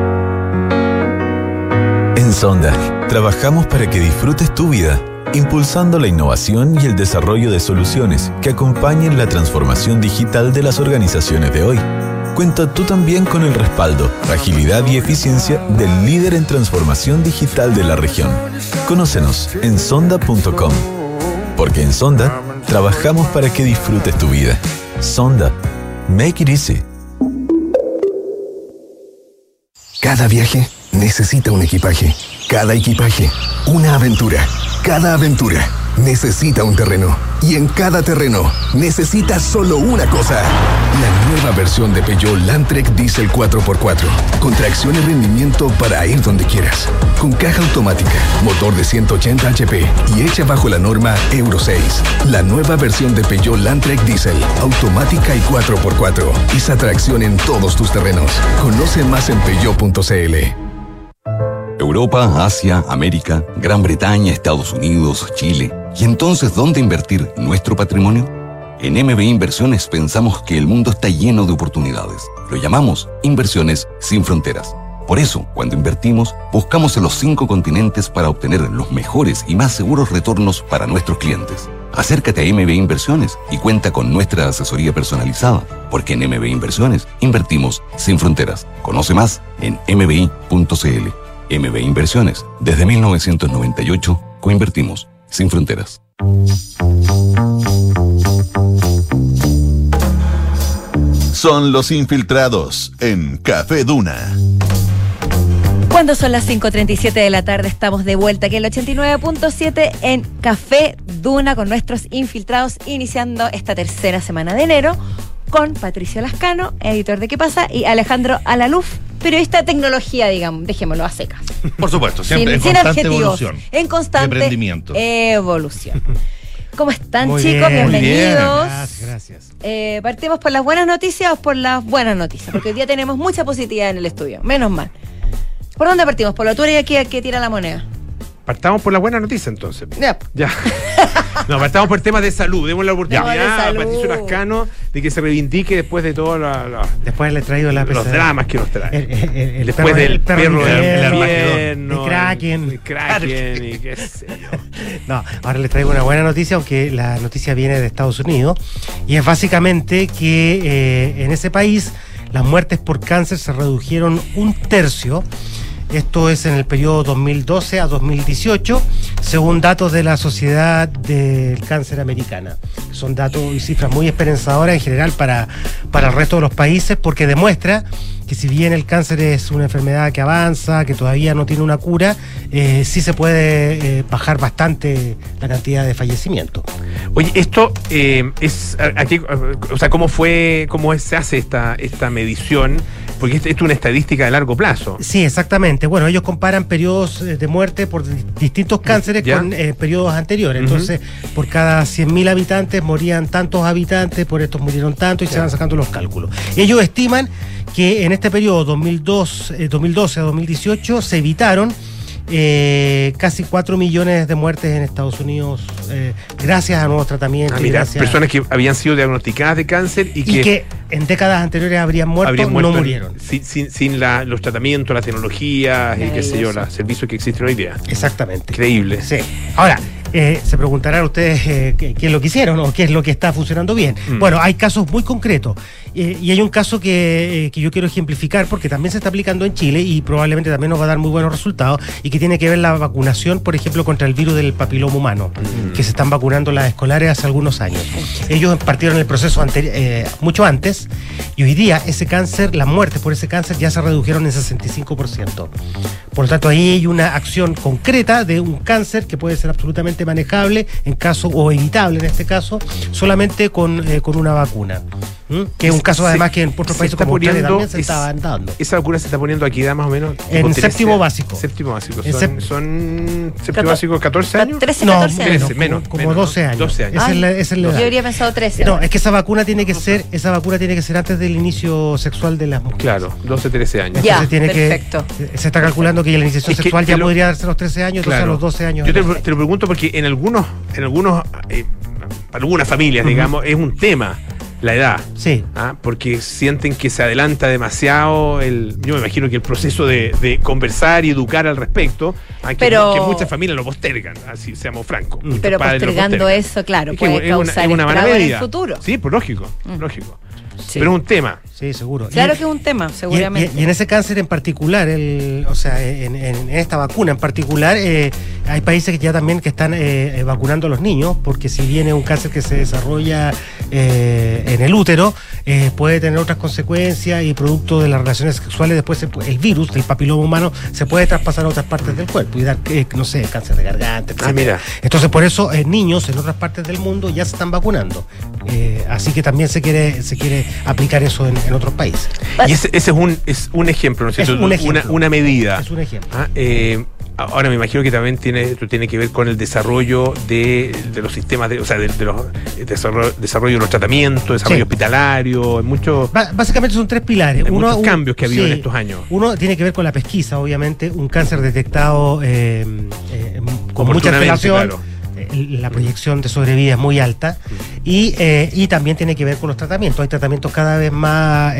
En Sonda, trabajamos para que disfrutes tu vida, impulsando la innovación y el desarrollo de soluciones que acompañen la transformación digital de las organizaciones de hoy. cuenta tú también con el respaldo, agilidad y eficiencia del líder en transformación digital de la región. Conócenos en sonda.com. Porque en Sonda trabajamos para que disfrutes tu vida. Sonda. Make it easy. Cada viaje necesita un equipaje. Cada equipaje, una aventura. Cada aventura necesita un terreno. Y en cada terreno necesita solo una cosa. La nueva versión de Peugeot Landtrek Diesel 4x4. Con tracción y rendimiento para ir donde quieras. Con caja automática, motor de 180 HP y hecha bajo la norma Euro 6. La nueva versión de Peugeot Landtrek Diesel, automática y 4x4. Esa tracción en todos tus terrenos. Conoce más en peugeot.cl. Europa, Asia, América, Gran Bretaña, Estados Unidos, Chile. ¿Y entonces dónde invertir nuestro patrimonio? En MBI Inversiones pensamos que el mundo está lleno de oportunidades. Lo llamamos Inversiones sin Fronteras. Por eso, cuando invertimos, buscamos en los 5 continentes para obtener los mejores y más seguros retornos para nuestros clientes. Acércate a MBI Inversiones y cuenta con nuestra asesoría personalizada, porque en MBI Inversiones invertimos sin fronteras. Conoce más en mbi.cl. MBI Inversiones, desde 1998, coinvertimos sin fronteras. Son los infiltrados en Café Duna. Cuando son las 5:37 de la tarde, estamos de vuelta aquí en el 89.7 en Café Duna con nuestros infiltrados, iniciando esta tercera semana de enero con Patricio Lascano, editor de ¿Qué pasa? Y Alejandro Alaluf, periodista de tecnología, digamos, dejémoslo a secas. Por supuesto, siempre en constante evolución. En constante emprendimiento. Evolución. ¿Cómo están, Muy chicos? bien, Bienvenidos. Gracias. ¿Partimos por las buenas noticias o por las buenas noticias? Porque hoy día tenemos mucha positividad en el estudio, menos mal. ¿Por dónde partimos? Por la tú eres aquí el que tira la moneda. Partamos por la buena noticia, entonces. Ya. No, partamos por temas de salud. Demos la oportunidad a salud. Patricio Lascano de que se reivindique después de todos Después le he traído los dramas que nos trae. El después del perro del infierno, de Kraken. El Kraken y qué sé yo. No, ahora les traigo una buena noticia, aunque la noticia viene de Estados Unidos. Y es básicamente que en ese país las muertes por cáncer se redujeron 1/3. Esto es en el periodo 2012 a 2018, según datos de la Sociedad del Cáncer Americana. Son datos y cifras muy esperanzadoras en general para el resto de los países, porque demuestra que si bien el cáncer es una enfermedad que avanza, que todavía no tiene una cura, sí se puede bajar bastante la cantidad de fallecimientos. Oye, esto es aquí, o sea, ¿cómo se hace esta medición? Porque esto es una estadística de largo plazo. Sí, exactamente. Bueno, ellos comparan periodos de muerte por distintos cánceres con periodos anteriores. Entonces, por cada 100.000 habitantes morían tantos habitantes, por estos murieron tantos y se van sacando los cálculos. Ellos estiman que en este periodo 2012 a 2018 se evitaron casi 4 millones de muertes en Estados Unidos gracias a nuevos tratamientos. Personas que habían sido diagnosticadas de cáncer y que en décadas anteriores habrían muerto no murieron. Sin los tratamientos, las tecnologías y qué sé yo, los servicios que existen hoy día. Exactamente. Increíble. Sí. Ahora, se preguntarán ustedes qué es lo que hicieron o qué es lo que está funcionando bien. Bueno, hay casos muy concretos y hay un caso que yo quiero ejemplificar porque también se está aplicando en Chile y probablemente también nos va a dar muy buenos resultados y que tiene que ver la vacunación, por ejemplo, contra el virus del papiloma humano, que se están vacunando las escolares hace algunos años. Ellos partieron el proceso mucho antes y hoy día ese cáncer, las muertes por ese cáncer ya se redujeron en 65%. Por lo tanto, ahí hay una acción concreta de un cáncer que puede ser absolutamente manejable en caso, o evitable en este caso, solamente con una vacuna. Que es un caso además que en otros países como Australia también se está dando. ¿Esa vacuna se está poniendo aquí edad más o menos? En séptimo básico. Séptimo básico. ¿Son séptimo básico 14 años? 13, 14 años. Menos, como 12 años. 12 años. Esa es la edad. Yo habría pensado 13. No, es que esa vacuna tiene que ser antes del inicio sexual de las mujeres. Claro, 12, 13 años. Ya, perfecto. Se está calculando que la iniciación sexual ya podría darse a los 13 años, entonces a los 12 años. Yo te lo pregunto porque en algunas familias, digamos, es un tema la edad. Sí. Porque sienten que se adelanta demasiado yo me imagino que el proceso de conversar y educar al respecto, que muchas familias lo postergan, así seamos francos. Pero postergando eso, claro, puede causar estragos en el futuro. Sí, pues lógico. Pero es un tema. Sí, seguro. Claro que es un tema, seguramente. Y en ese cáncer en particular, en esta vacuna en particular, hay países que ya también que están vacunando a los niños, porque si bien es un cáncer que se desarrolla en el útero, puede tener otras consecuencias y producto de las relaciones sexuales, después el virus del papiloma humano se puede traspasar a otras partes del cuerpo y dar, no sé, cáncer de garganta, etc. Mira. Entonces, por eso niños en otras partes del mundo ya se están vacunando. Así que también se quiere aplicar eso en otros países. Y ese es un ejemplo, ¿no es cierto? Una medida. Es un ejemplo. Ahora me imagino que también tiene que ver con el desarrollo de los sistemas, de los desarrollo de los tratamientos, desarrollo hospitalario, mucho. Básicamente son 3 pilares. Muchos cambios que ha habido en estos años. Uno tiene que ver con la pesquisa, obviamente, un cáncer detectado con mucha antelación. Claro. La proyección de sobrevida es muy alta y también tiene que ver con los tratamientos. Hay tratamientos cada vez más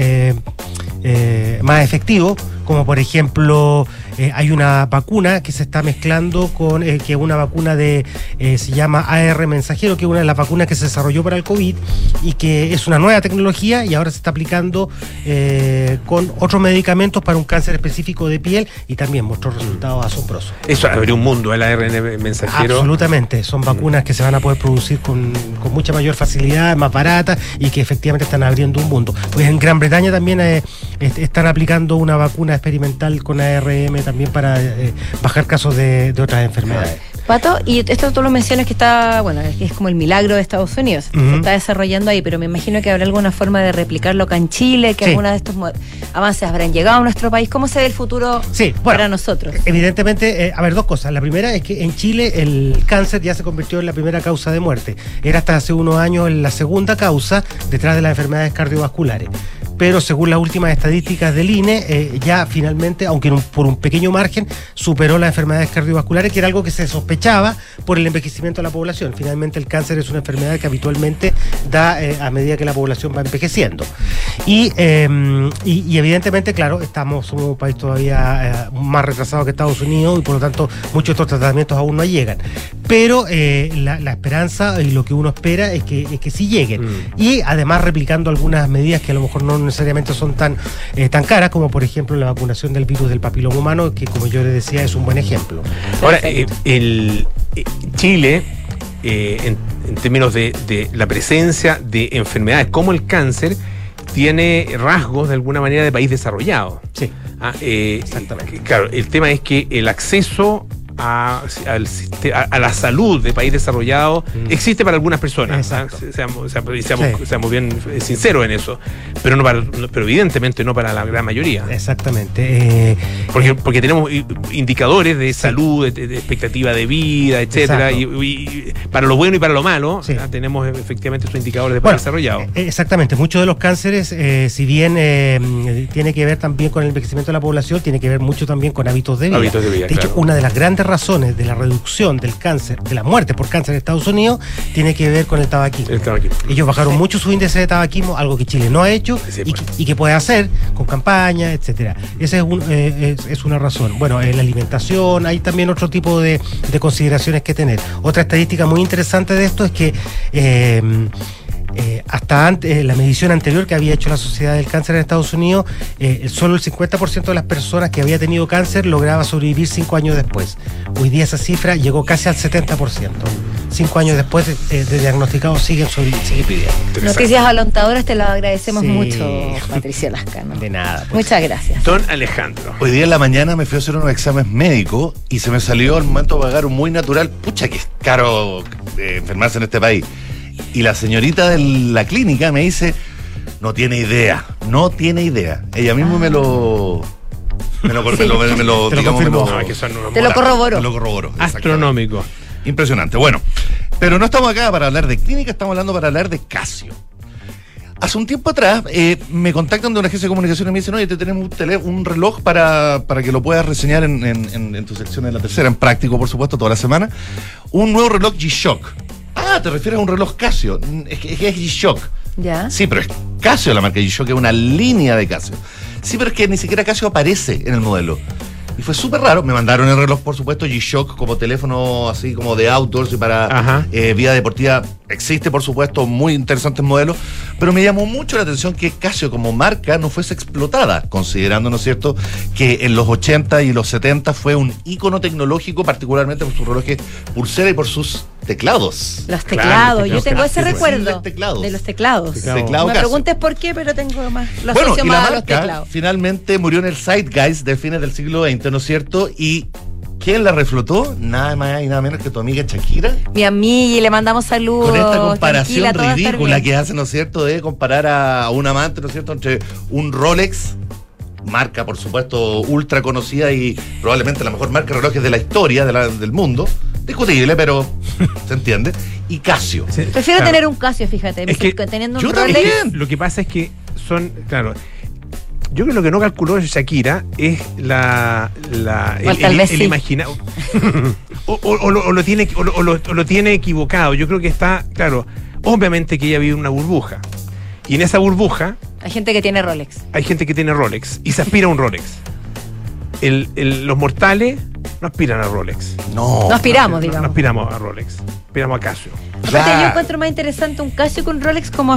efectivos, como por ejemplo hay una vacuna que se está mezclando con que es una vacuna se llama AR mensajero, que es una de las vacunas que se desarrolló para el COVID y que es una nueva tecnología y ahora se está aplicando con otros medicamentos para un cáncer específico de piel y también mostró resultados asombrosos. Eso abre un mundo, el ARN mensajero. Absolutamente, son vacunas que se van a poder producir con mucha mayor facilidad, más baratas y que efectivamente están abriendo un mundo. Pues en Gran Bretaña también están aplicando una vacuna experimental con ARM también para bajar casos de otras enfermedades. Pato, y esto tú lo mencionas que es como el milagro de Estados Unidos, se está desarrollando ahí, pero me imagino que habrá alguna forma de replicarlo acá en Chile, que algunos de estos avances habrán llegado a nuestro país. ¿Cómo se ve el futuro para nosotros? Evidentemente, dos cosas. La primera es que en Chile el cáncer ya se convirtió en la primera causa de muerte. Era hasta hace unos años la segunda causa detrás de las enfermedades cardiovasculares. Pero según las últimas estadísticas del INE, ya finalmente, aunque por un pequeño margen, superó las enfermedades cardiovasculares, que era algo que se sospechaba por el envejecimiento de la población. Finalmente el cáncer es una enfermedad que habitualmente da a medida que la población va envejeciendo. Y evidentemente, claro, somos un país todavía más retrasado que Estados Unidos y por lo tanto muchos de estos tratamientos aún no llegan. Pero la esperanza y lo que uno espera es que sí lleguen. Y además replicando algunas medidas que a lo mejor no necesariamente son tan caras, como por ejemplo la vacunación del virus del papiloma humano, que como yo les decía es un buen ejemplo. Ahora, Chile, en términos de la presencia de enfermedades como el cáncer, tiene rasgos de alguna manera de país desarrollado. Sí. Exactamente. Claro, el tema es que el acceso a la salud de país desarrollado existe para algunas personas. Seamos bien sinceros en eso, pero pero evidentemente no para la gran mayoría. Exactamente. Porque tenemos indicadores de salud, de expectativa de vida, etcétera, y para lo bueno y para lo malo tenemos efectivamente estos indicadores de país desarrollado. Exactamente. Muchos de los cánceres, si bien tiene que ver también con el envejecimiento de la población, tiene que ver mucho también con hábitos de vida. De hecho, una de las grandes razones de la reducción del cáncer, de la muerte por cáncer en Estados Unidos, tiene que ver con el tabaquismo. Ellos bajaron mucho su índice de tabaquismo, algo que Chile no ha hecho y que puede hacer con campañas, etcétera. Esa es una razón. Bueno, en la alimentación hay también otro tipo de consideraciones que tener. Otra estadística muy interesante de esto es que hasta antes, la medición anterior que había hecho la Sociedad del Cáncer en Estados Unidos, solo el 50% de las personas que había tenido cáncer lograba sobrevivir 5 años después. Hoy día esa cifra llegó casi al 70%. 5 años después de diagnosticados siguen pidiendo. Noticias alentadoras, te lo agradecemos mucho, Patricio Lascano. De nada. Muchas gracias. Don Alejandro. Hoy día en la mañana me fui a hacer unos exámenes médicos y se me salió al momento vagar muy natural. Pucha, que es caro enfermarse en este país. Y la señorita de la clínica me dice, no tiene idea. Ella misma me lo corroboró. Astronómico. Impresionante. Bueno, pero no estamos acá para hablar de clínica, estamos hablando para hablar de Casio. Hace un tiempo atrás me contactan de una agencia de comunicación y me dicen, oye, te tenemos un reloj para que lo puedas reseñar en tu sección de La Tercera, en práctico, por supuesto, toda la semana. Un nuevo reloj G-Shock. Ah, ¿te refieres a un reloj Casio? Es G-Shock. ¿Ya? Sí, pero es Casio la marca G-Shock, es una línea de Casio. Sí, pero es que ni siquiera Casio aparece en el modelo. Y fue súper raro. Me mandaron el reloj, por supuesto, G-Shock como teléfono así como de outdoors y para vida deportiva. Existe, por supuesto, muy interesantes modelos. Pero me llamó mucho la atención que Casio como marca no fuese explotada, considerando, ¿no es cierto?, que en los 80 y los 70 fue un ícono tecnológico, particularmente por sus relojes pulsera y por sus teclados. Los teclados, yo tengo ese recuerdo de los teclados. Teclado me Casio. preguntes por qué, pero tengo más. Lo Bueno, asocio y la más a los marca teclados. finalmente murió en el Zeitgeist de fines del siglo XX, ¿no es cierto? Y ¿quién la reflotó? Nada más y nada menos que tu amiga Shakira. Mi amiga, y le mandamos saludos. Con esta comparación Tranquila, todo va a estar ridícula bien. que hace, ¿no es cierto?, de comparar a un amante, ¿no es cierto?, entre un Rolex, marca, por supuesto, ultra conocida y probablemente la mejor marca de relojes de la historia del mundo. Discutible, pero se entiende. Y Casio. Prefiero tener un Casio, fíjate. Es que teniendo yo un Rolex. también. Lo que pasa es que son, claro, yo creo que lo que no calculó Shakira es el imaginado. o lo tiene equivocado. Yo creo que está, claro, obviamente que ella vive en una burbuja. Y en esa burbuja Hay gente que tiene Rolex. hay gente que tiene Rolex y se aspira a un Rolex. Los mortales no aspiran a Rolex. No aspiramos, No digamos. aspiramos a Rolex. Aspiramos a Casio. Aparte, yo encuentro más interesante un Casio que un Rolex como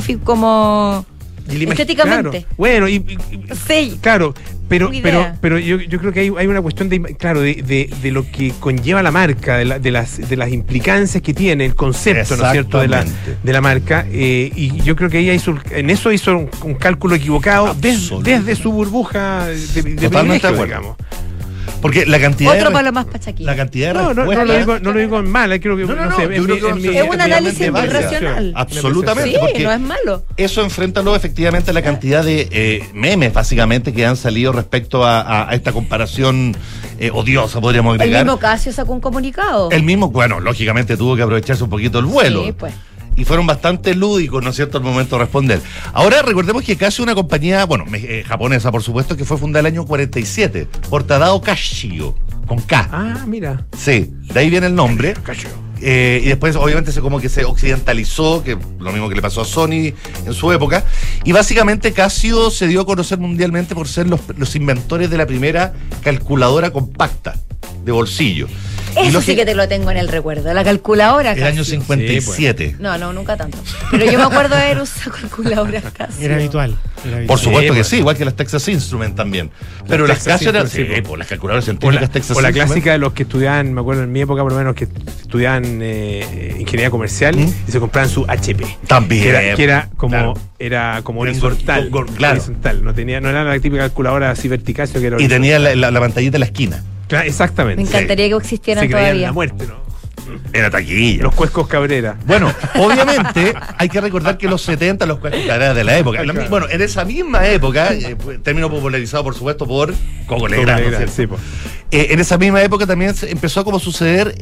Y la estéticamente. Claro. Bueno, Sí. claro, pero idea. yo creo que hay una cuestión de lo que conlleva la marca, de las implicancias que tiene el concepto, ¿no es cierto?, de la marca, y yo creo que ella hizo un cálculo equivocado desde su burbuja de Totalmente de acuerdo. digamos. Porque la cantidad Otro palo más para Shakira. La cantidad de No lo digo en mal, creo que No, no sé, yo creo que es un análisis muy válida. racional. Absolutamente. Sí, porque no es malo. eso enfréntalo efectivamente a la cantidad de memes, básicamente, que han salido respecto a esta comparación odiosa, podríamos El agregar. mismo Casio sacó un comunicado. El mismo, bueno, lógicamente tuvo que aprovecharse un poquito el vuelo. Sí, pues. Y fueron bastante lúdicos, ¿no es cierto?, al momento de responder. Ahora, recordemos que Casio es una compañía, bueno, japonesa, por supuesto, que fue fundada el año 47 por Tadao Kashio, con K. Ah, mira. Sí, de ahí viene el nombre. Casio. Y después, obviamente, se occidentalizó, que lo mismo que le pasó a Sony en su época. Y básicamente Casio se dio a conocer mundialmente por ser los inventores de la primera calculadora compacta de bolsillo. Eso sí que te lo tengo en el recuerdo. La calculadora El Casio. año 57. No, nunca tanto. Pero yo me acuerdo de haber usado calculadoras Casio. Era habitual. Por supuesto que pues. sí, igual que las Texas Instruments también. Pero las Texas Casio eran, Instruments, sí, pues, las calculadoras O científicas la, Texas o la Instruments. clásica de los que estudiaban, me acuerdo en mi época por lo menos, que estudiaban ingeniería comercial y se compraban su HP. También. Que era como, Claro. era como Era horizontal. claro. Horizontal. No era la típica calculadora así vertical, sino que era Y tenía horizontal. la pantallita en la esquina. Claro, exactamente. Me encantaría que existieran Se creían en todavía. la muerte, ¿no? Era taquilla. Los Cuescos Cabrera. Bueno, obviamente hay que recordar que los 70, los Cuescos Cabrera de la época. Bueno, en esa misma época, término popularizado por supuesto por Coco Legrand, ¿no es cierto? Sí, pues. En esa misma época también empezó a como suceder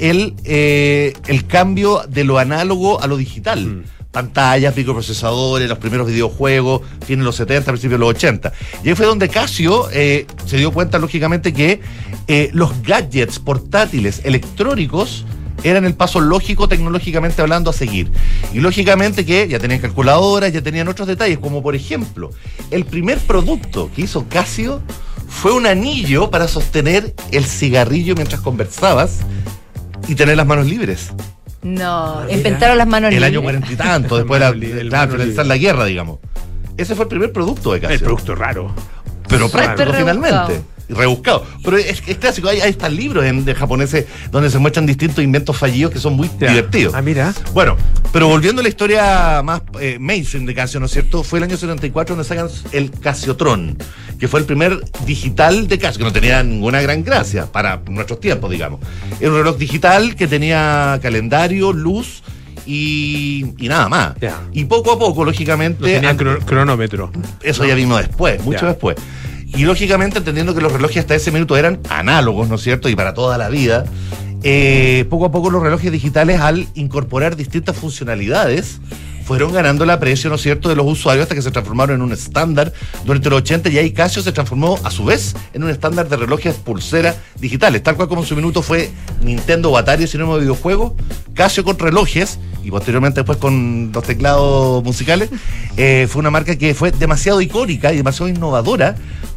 el cambio de lo análogo a lo digital. Pantallas, microprocesadores, los primeros videojuegos, fines de los 70, principios de los 80. Y ahí fue donde Casio se dio cuenta, lógicamente, que los gadgets portátiles electrónicos eran el paso lógico tecnológicamente hablando a seguir. Y lógicamente que ya tenían calculadoras, ya tenían otros detalles, como por ejemplo, el primer producto que hizo Casio fue un anillo para sostener el cigarrillo mientras conversabas y tener las manos libres. No, inventaron las manos El libres. año 40 y tanto, después de finalizar la guerra, digamos. Ese fue el primer producto de Casio. El producto raro. Pero Súper práctico rebuscado. finalmente. Y rebuscado. Pero es clásico. Hay están libros de japoneses donde se muestran distintos inventos fallidos que son muy divertidos. Ah, mira. Bueno, pero volviendo a la historia más mainstream de Casio, ¿no es cierto? Fue el año 74 donde sacan el Casiotron, que fue el primer digital de Casio, que no tenía ninguna gran gracia para nuestros tiempos, digamos. Era un reloj digital que tenía calendario, luz y nada más. Ya. Y poco a poco, lógicamente... No tenía cronómetro. Eso ya vino después, mucho después. Y lógicamente, entendiendo que los relojes hasta ese minuto eran análogos, ¿no es cierto? Y para toda la vida, poco a poco los relojes digitales, al incorporar distintas funcionalidades, fueron ganando el aprecio, ¿no es cierto?, de los usuarios hasta que se transformaron en un estándar durante los 80, y ahí Casio se transformó a su vez en un estándar de relojes pulsera digitales, tal cual como en su minuto fue Nintendo o Atari sinónimo de videojuegos. Casio con relojes y posteriormente después con los teclados musicales, fue una marca que fue demasiado icónica y demasiado innovadora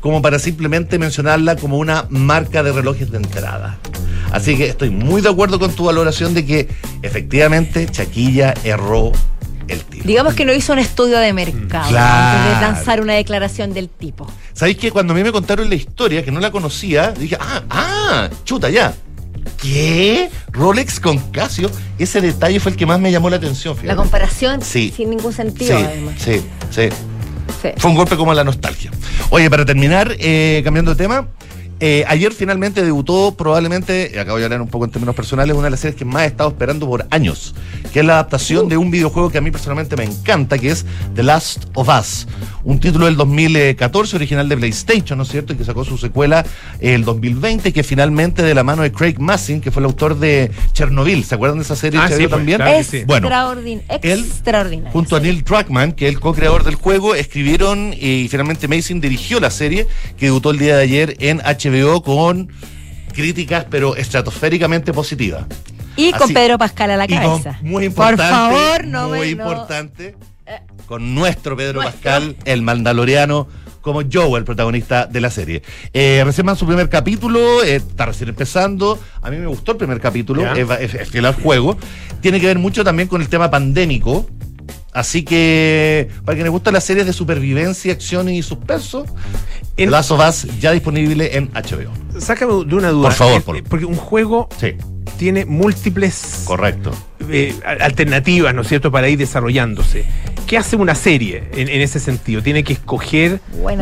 como para simplemente mencionarla como una marca de relojes de entrada. Así que estoy muy de acuerdo con tu valoración de que efectivamente Chaquilla erró el tiro. Digamos que no hizo un estudio de mercado antes de lanzar una declaración del tipo. ¿Sabéis que cuando a mí me contaron la historia, que no la conocía, dije, chuta, ya. ¿Qué? Rolex con Casio. Ese detalle fue el que más me llamó la atención, fíjate. La comparación Sí. sin ningún sentido, Sí, además. sí. Sí. Fue un golpe como a la nostalgia. Oye, para terminar, cambiando de tema, ayer finalmente debutó probablemente, acabo de hablar un poco en términos personales, una de las series que más he estado esperando por años, que es la adaptación de un videojuego que a mí personalmente me encanta, que es The Last of Us, un título del 2014, original de PlayStation, ¿no es cierto?, y que sacó su secuela el 2020, que finalmente de la mano de Craig Mazin, que fue el autor de Chernobyl, ¿se acuerdan de esa serie? Sí, también. Claro que sí. Bueno, Extraordinario. junto a Neil Druckmann, que es el co-creador del juego, escribieron y finalmente Mazin dirigió la serie, que debutó el día de ayer en HBO con críticas, pero estratosféricamente positivas. Y con Pedro Pascal a la cabeza. Muy importante. Por favor, no muy me... importante. Con nuestro Pedro Pascal, el mandaloriano, como Joe, el protagonista de la serie. Recién van su primer capítulo, está recién empezando. A mí me gustó el primer capítulo, es fiel al juego. Tiene que ver mucho también con el tema pandémico. Así que, para quienes gustan las series de supervivencia, acción y suspenso, The Last of Us ya disponible en HBO. Sácame de una duda. Por favor. Porque un juego tiene múltiples alternativas, ¿no es cierto?, para ir desarrollándose. ¿Qué hace una serie en ese sentido? Tiene que escoger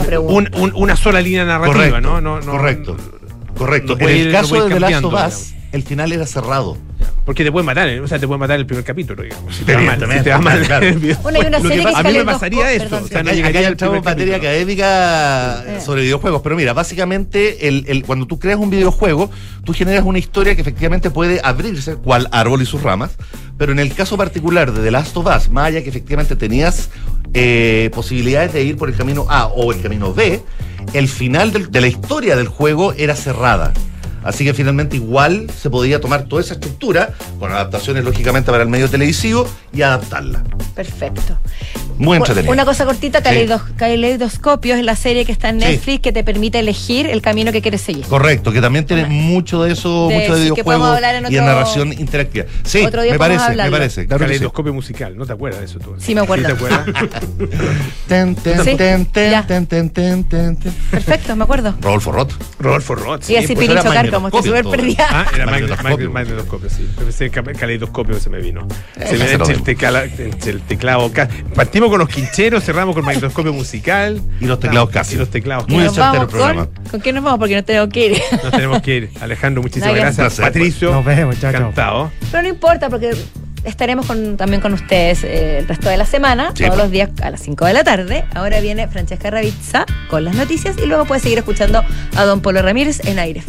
una sola línea narrativa, ¿no? Correcto. No En el caso de The Last of Us, digamos, el final era cerrado. Porque te pueden matar, te pueden matar en el primer capítulo, digamos. Si te Evidentemente, va mal. claro. Bueno, hay una serie que a mí me pasaría esto. Perdón, O sea, no Acá llegaría ya al entramos en primer materia capítulo. académica sobre videojuegos, pero mira, básicamente cuando tú creas un videojuego, tú generas una historia que efectivamente puede abrirse, cual árbol y sus ramas, pero en el caso particular de The Last of Us, más allá que efectivamente tenías posibilidades de ir por el camino A o el camino B, el final de la historia del juego era cerrada. Así que finalmente igual se podía tomar toda esa estructura, con adaptaciones lógicamente para el medio televisivo, y adaptarla. Perfecto. Muy entretenido. Una cosa cortita, Caleidoscopios es la serie que está en Netflix que te permite elegir el camino que quieres seguir. Correcto, que también tiene mucho de eso, mucho de que podemos videojuegos hablar en y de narración interactiva. Sí, otro día me podemos parece. hablarlo. Claro que sí. Caleidoscopio musical, ¿no te acuerdas de eso tú? Sí, me acuerdo. ¿Sí te acuerdas? Perfecto, me acuerdo. Rodolfo Roth. Y así Piricho Cárcamo, estoy súper perdida. Era magnetoscopio, sí. Ese caleidoscopio se me vino. Se me echa el teclado. Partimos con los quincheros, cerramos con magnetoscopio musical. Y los teclados casi. Y los teclados. Muy certero el programa. ¿Con quién nos vamos? Porque nos tenemos que ir. Nos tenemos que ir. Alejandro, muchísimas Nada, gracias. placer, Patricio, Nos vemos, chao. encantado. Pero no importa porque estaremos también con ustedes el resto de la semana, todos los días a las 5 de la tarde. Ahora viene Francesca Ravizza con las noticias y luego puedes seguir escuchando a don Polo Ramírez en Aire.